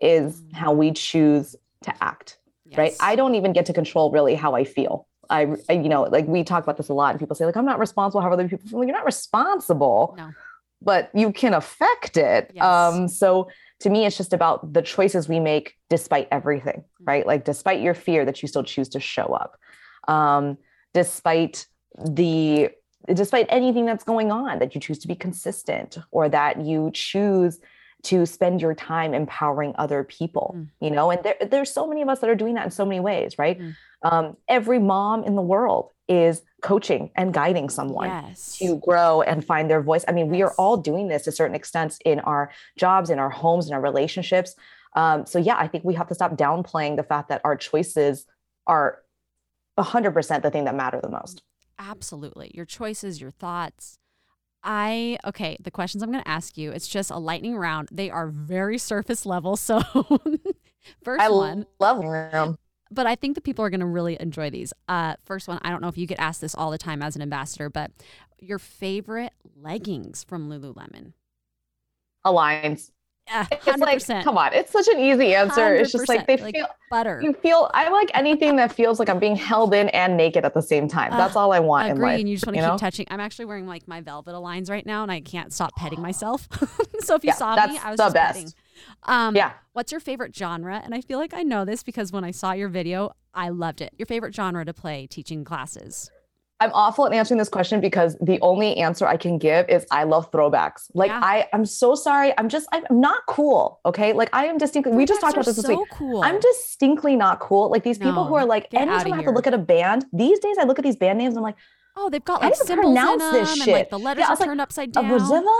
is how we choose to act, right? Yes. I don't even get to control really how I feel. Like we talk about this a lot and people say like, I'm not responsible how other people feel. Like, you're not responsible, No. but you can affect it. Yes. So to me, it's just about the choices we make despite everything, right? Like despite your fear that you still choose to show up, despite anything that's going on, that you choose to be consistent, or that you choose to spend your time empowering other people, and there's so many of us that are doing that in so many ways, right? Every mom in the world is coaching and guiding someone to grow and find their voice. I mean, we are all doing this to certain extents in our jobs, in our homes, in our relationships. So yeah, I think we have to stop downplaying the fact that our choices are 100% the thing that matter the most. Absolutely. Your choices, your thoughts. The questions I'm going to ask you, it's just a lightning round. They are very surface level. So first one. I love them. But I think the people are going to really enjoy these. First one, I don't know if you get asked this all the time as an ambassador, but your favorite leggings from Lululemon? Aligns. 100%. It's like, come on, it's such an easy answer. It's just like feel butter. I like anything that feels like I'm being held in and naked at the same time. That's all I want in life. And you just want to keep touching. I'm actually wearing like my Velvet Aligns right now, and I can't stop petting myself. So if you saw me, I was just petting. What's your favorite genre? And I feel like I know this because when I saw your video, I loved it. Your favorite genre to play teaching classes? I'm awful at answering this question because the only answer I can give is I love throwbacks. Like I'm so sorry. I'm not cool. Okay. Like I am distinctly, we just talked about this week. Cool. I'm distinctly not cool. Like these people who are like, anytime I have to look at a band these days, I look at these band names. I'm like, oh, they've got like symbols in them and like the letters are turned upside down. I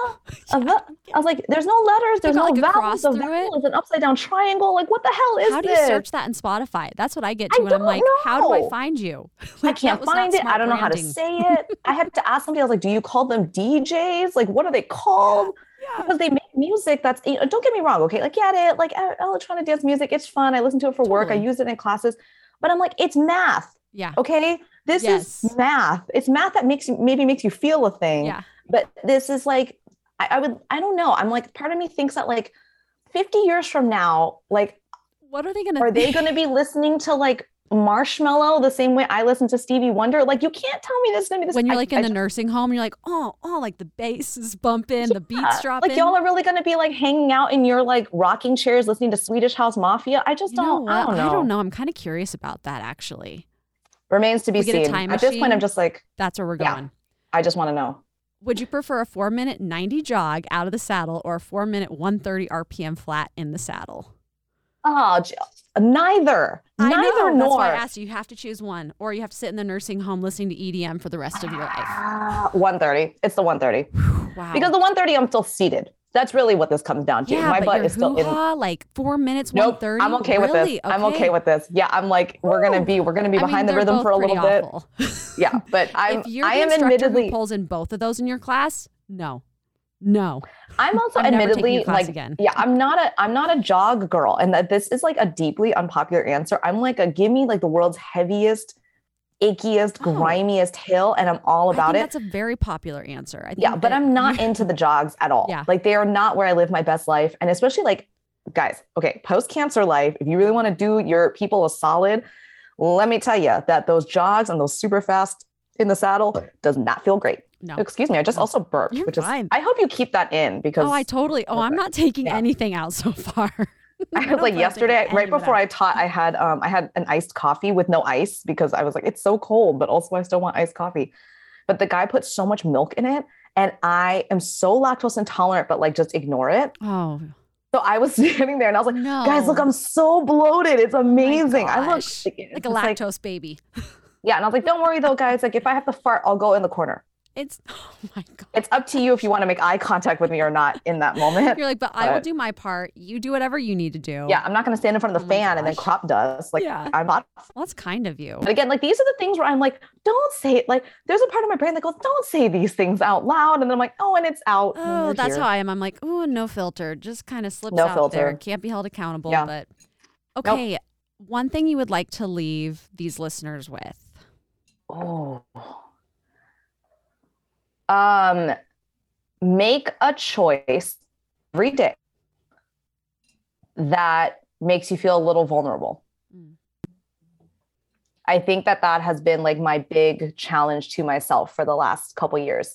was like, there's no letters, there's no vowels. The vowel is an upside down triangle. Like, what the hell is this? How do you search that in Spotify? That's what I get to when I'm like, how do I find you? I can't find it. I don't know how to say it. I had to ask somebody. I was like, do you call them DJs? Like, what are they called? Yeah. Because they make music that's, don't get me wrong, okay? Like, like electronic dance music, it's fun. I listen to it for work. I use it in classes. But I'm like, it's math. Yeah. Okay. This is math. It's math that makes you feel a thing. Yeah. But this is like, I don't know. I'm like, part of me thinks that like 50 years from now, like, what are they going to Are they going to be listening to like Marshmello the same way I listen to Stevie Wonder? Like, you can't tell me this is going to be this. When you're like in the nursing home, you're like, oh, like the bass is bumping, the beats dropping. Like, y'all are really going to be like hanging out in your like rocking chairs listening to Swedish House Mafia? I just don't know. I don't know. I'm kind of curious about that, actually. Remains to be seen. At this point, I'm just like, that's where we're going. I just want to know. Would you prefer a 4-minute 90 jog out of the saddle or a 4-minute 130 RPM flat in the saddle? Oh, neither. Neither nor. That's why I asked you. You have to choose one, or you have to sit in the nursing home listening to EDM for the rest of your life. 130. It's the 130. Wow. Because the 130, I'm still seated. That's really what this comes down to. Yeah, my butt is still in. Like 4 minutes, nope, 130. I'm okay with this. Okay. I'm okay with this. Yeah, I'm like, we're gonna be behind the rhythm for a little bit. Yeah, but I am admittedly who pulls in both of those in your class. No. I'm also admittedly like, I'm not a jog girl, and that this is like a deeply unpopular answer. I'm like give me like the world's heaviest, achiest, grimiest hill, and I'm all about it. That's a very popular answer. I think but I'm not into the jogs at all. Yeah. Like, they are not where I live my best life. And especially like, guys, okay, post-cancer life, if you really want to do your people a solid, let me tell you that those jogs and those super fast in the saddle does not feel great. No. Excuse me, I just also burped, You're fine. I hope you keep that in because I'm not taking anything out so far. I was like yesterday, right before I taught, I had an iced coffee with no ice because I was like, it's so cold, but also I still want iced coffee. But the guy put so much milk in it, and I am so lactose intolerant, but like just ignore it. Oh. So I was standing there and I was like, guys, look, I'm so bloated. It's amazing. I look like a lactose baby. Yeah. And I was like, don't worry though, guys. Like, if I have to fart, I'll go in the corner. Oh my God. It's up to you if you want to make eye contact with me or not in that moment. You're like, but I will do my part. You do whatever you need to do. Yeah, I'm not going to stand in front of the fan and then crop dust. Like, I'm not. Well, that's kind of you. But again, like, these are the things where I'm like, don't say it. Like, there's a part of my brain that goes, don't say these things out loud. And then I'm like, oh, and it's out. Oh, that's how I am. I'm like, oh, no filter. Just kind of slips out there. Can't be held accountable. Yeah. But okay, one thing you would like to leave these listeners with. Oh. Make a choice every day that makes you feel a little vulnerable. Mm. I think that has been like my big challenge to myself for the last couple of years,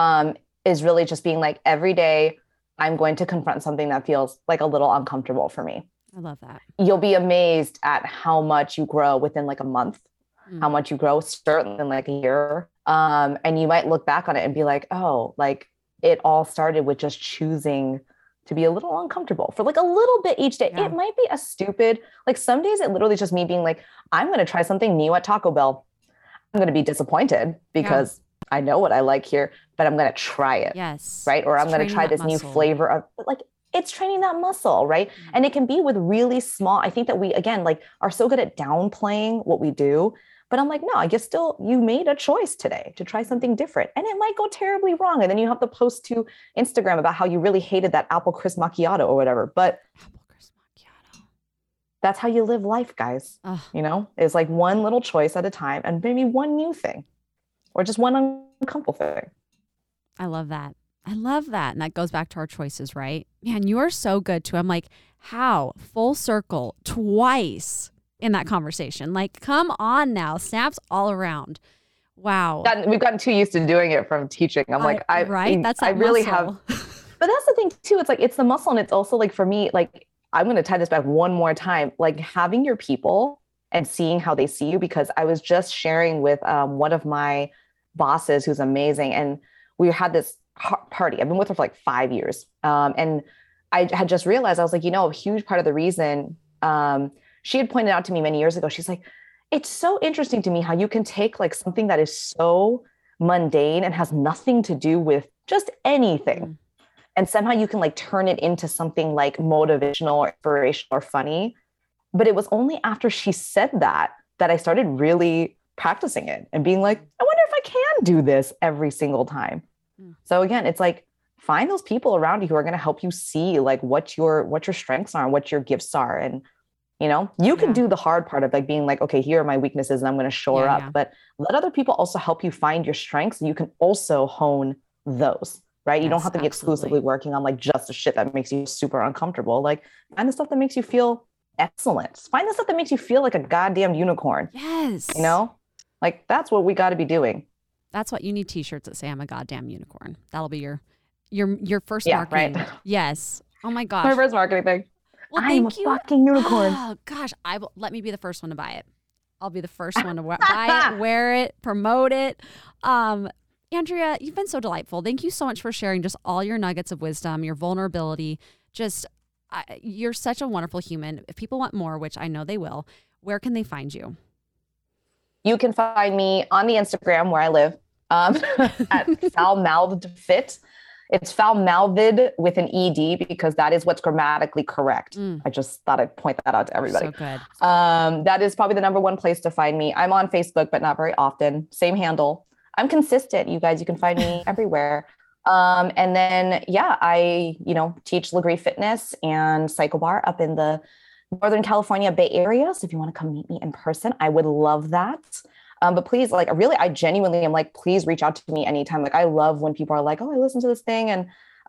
is really just being like, every day I'm going to confront something that feels like a little uncomfortable for me. I love that. You'll be amazed at how much you grow within like a month, how much you grow certainly in like a year. And you might look back on it and be like, oh, like it all started with just choosing to be a little uncomfortable for like a little bit each day. Yeah. It might be a stupid, like some days it literally just me being like, I'm going to try something new at Taco Bell. I'm going to be disappointed because I know what I like here, but I'm going to try it. Yes. Right. Or I'm going to try this new flavor of, like, it's training that muscle. Right. Mm-hmm. And it can be with really small, I think that we, again, like are so good at downplaying what we do. But I'm like, no, I guess still you made a choice today to try something different, and it might go terribly wrong. And then you have to post to Instagram about how you really hated that apple crisp macchiato or whatever. But apple crisp macchiato, that's how you live life, guys. Ugh. You know, it's like one little choice at a time, and maybe one new thing, or just one uncomfortable thing. I love that. I love that. And that goes back to our choices, right? Man, you are so good too. I'm like, how? Full circle twice in that conversation. Like, come on now. Snaps all around. Wow. We've gotten too used to doing it from teaching. I'm like, That's I really have. But that's the thing too. It's like, it's the muscle. And it's also like, for me, like, I'm going to tie this back one more time, like having your people and seeing how they see you, because I was just sharing with one of my bosses who's amazing. And we had this party. I've been with her for like 5 years. And I had just realized, I was like, a huge part of the reason, she had pointed out to me many years ago, she's like, it's so interesting to me how you can take like something that is so mundane and has nothing to do with just anything. And somehow you can like turn it into something like motivational or inspirational or funny. But it was only after she said that I started really practicing it and being like, I wonder if I can do this every single time. So again, it's like, find those people around you who are going to help you see like what your strengths are and what your gifts are. And you can do the hard part of like being like, okay, here are my weaknesses and I'm going to shore up, but let other people also help you find your strengths, and you can also hone those, right? You don't have to be exclusively working on like just the shit that makes you super uncomfortable. Like, find the stuff that makes you feel excellent. Find the stuff that makes you feel like a goddamn unicorn. Yes. Like that's what we got to be doing. That's what you need t-shirts that say I'm a goddamn unicorn. That'll be your first marketing. Right. Yes. Oh my gosh. My first marketing thing. Well, I'm a fucking unicorn. Oh gosh, let me be the first one to buy it. I'll be the first one to buy it, wear it, promote it. Andrea, you've been so delightful. Thank you so much for sharing just all your nuggets of wisdom, your vulnerability. You're such a wonderful human. If people want more, which I know they will, where can they find you? You can find me on the Instagram where I live at Foul-Mouthed Fit. It's foul-mouthed with an ED because that is what's grammatically correct. I just thought I'd point that out to everybody. So good. That is probably the number one place to find me. I'm on Facebook, but not very often. Same handle. I'm consistent, you guys. You can find me everywhere. And then, I, teach Lagree Fitness and Cycle Bar up in the Northern California Bay Area. So if you want to come meet me in person, I would love that. But please, like, really, I genuinely am like, please reach out to me anytime. Like, I love when people are like, oh, I listened to this thing. And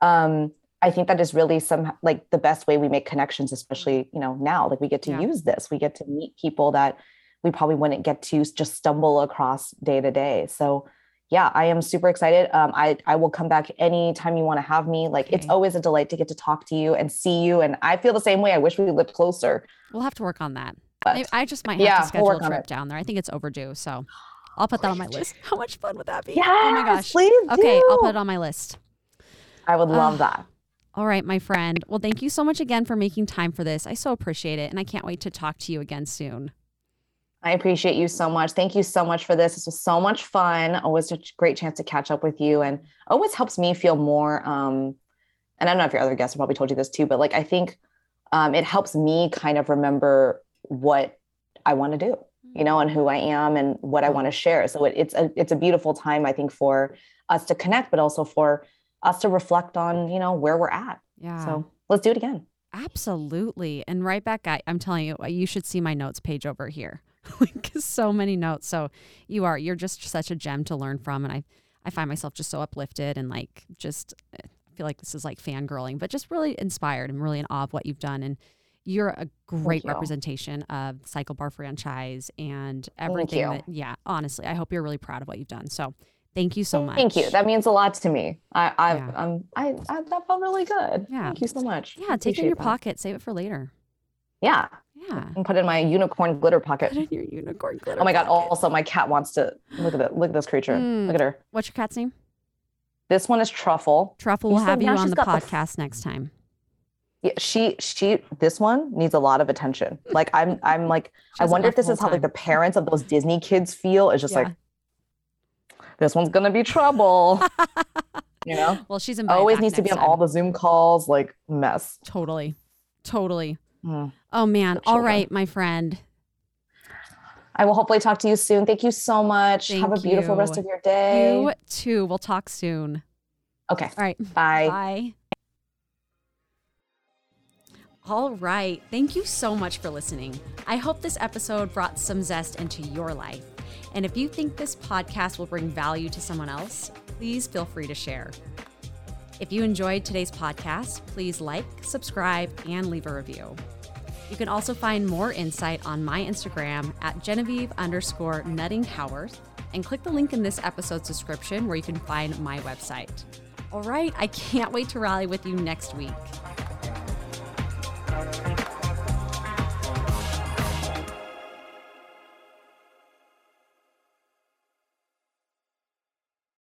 I think that is really the best way we make connections, especially, now, like we get to use this. We get to meet people that we probably wouldn't get to just stumble across day to day. So I am super excited. I will come back anytime you want to have me. Like, It's always a delight to get to talk to you and see you. And I feel the same way. I wish we lived closer. We'll have to work on that. I just might have to schedule a trip down there. I think it's overdue. So I'll put that on my list. How much fun would that be? Yes, oh my gosh. Please do. Okay, I'll put it on my list. I would love that. All right, my friend. Well, thank you so much again for making time for this. I so appreciate it. And I can't wait to talk to you again soon. I appreciate you so much. Thank you so much for this. This was so much fun. Always a great chance to catch up with you, and always helps me feel more. And I don't know if your other guests have probably told you this too, but like, I think it helps me kind of remember what I want to do, and who I am and what I want to share. So it's a beautiful time, I think, for us to connect, but also for us to reflect on, where we're at. Yeah. So let's do it again. Absolutely. And right back at, I'm telling you, you should see my notes page over here. Like, so many notes. So you're just such a gem to learn from. And I find myself just so uplifted and like, just I feel like this is like fangirling, but just really inspired and really in awe of what you've done. And You're a great you. representation of the Cycle Bar franchise and everything Thank you. honestly, I hope you're really proud of what you've done. So thank you so much. Thank you. That means a lot to me. That felt really good. Yeah. Thank you so much. Yeah. Take it in your pocket. Save it for later. Yeah. Yeah. And put it in my unicorn glitter pocket. Put it in your unicorn glitter Oh my God. pocket. Also, my cat wants to look at this creature. Look at her. What's your cat's name? This one is Truffle. Truffle will have you on the podcast next time. Yeah, this one needs a lot of attention. Like I'm like, I wonder if this is how like the parents of those Disney kids feel. It's just like, this one's gonna be trouble. You know? Well, she's in always needs to be on all the Zoom calls, like mess. Totally. Oh man. All right, my friend. I will hopefully talk to you soon. Thank you so much. Have a beautiful rest of your day. You too. We'll talk soon. Okay. All right. Bye. Bye. All right. Thank you so much for listening. I hope this episode brought some zest into your life. And if you think this podcast will bring value to someone else, please feel free to share. If you enjoyed today's podcast, please like, subscribe, and leave a review. You can also find more insight on my Instagram at Genevieve_Nutting-Howarth and click the link in this episode's description where you can find my website. All right. I can't wait to rally with you next week.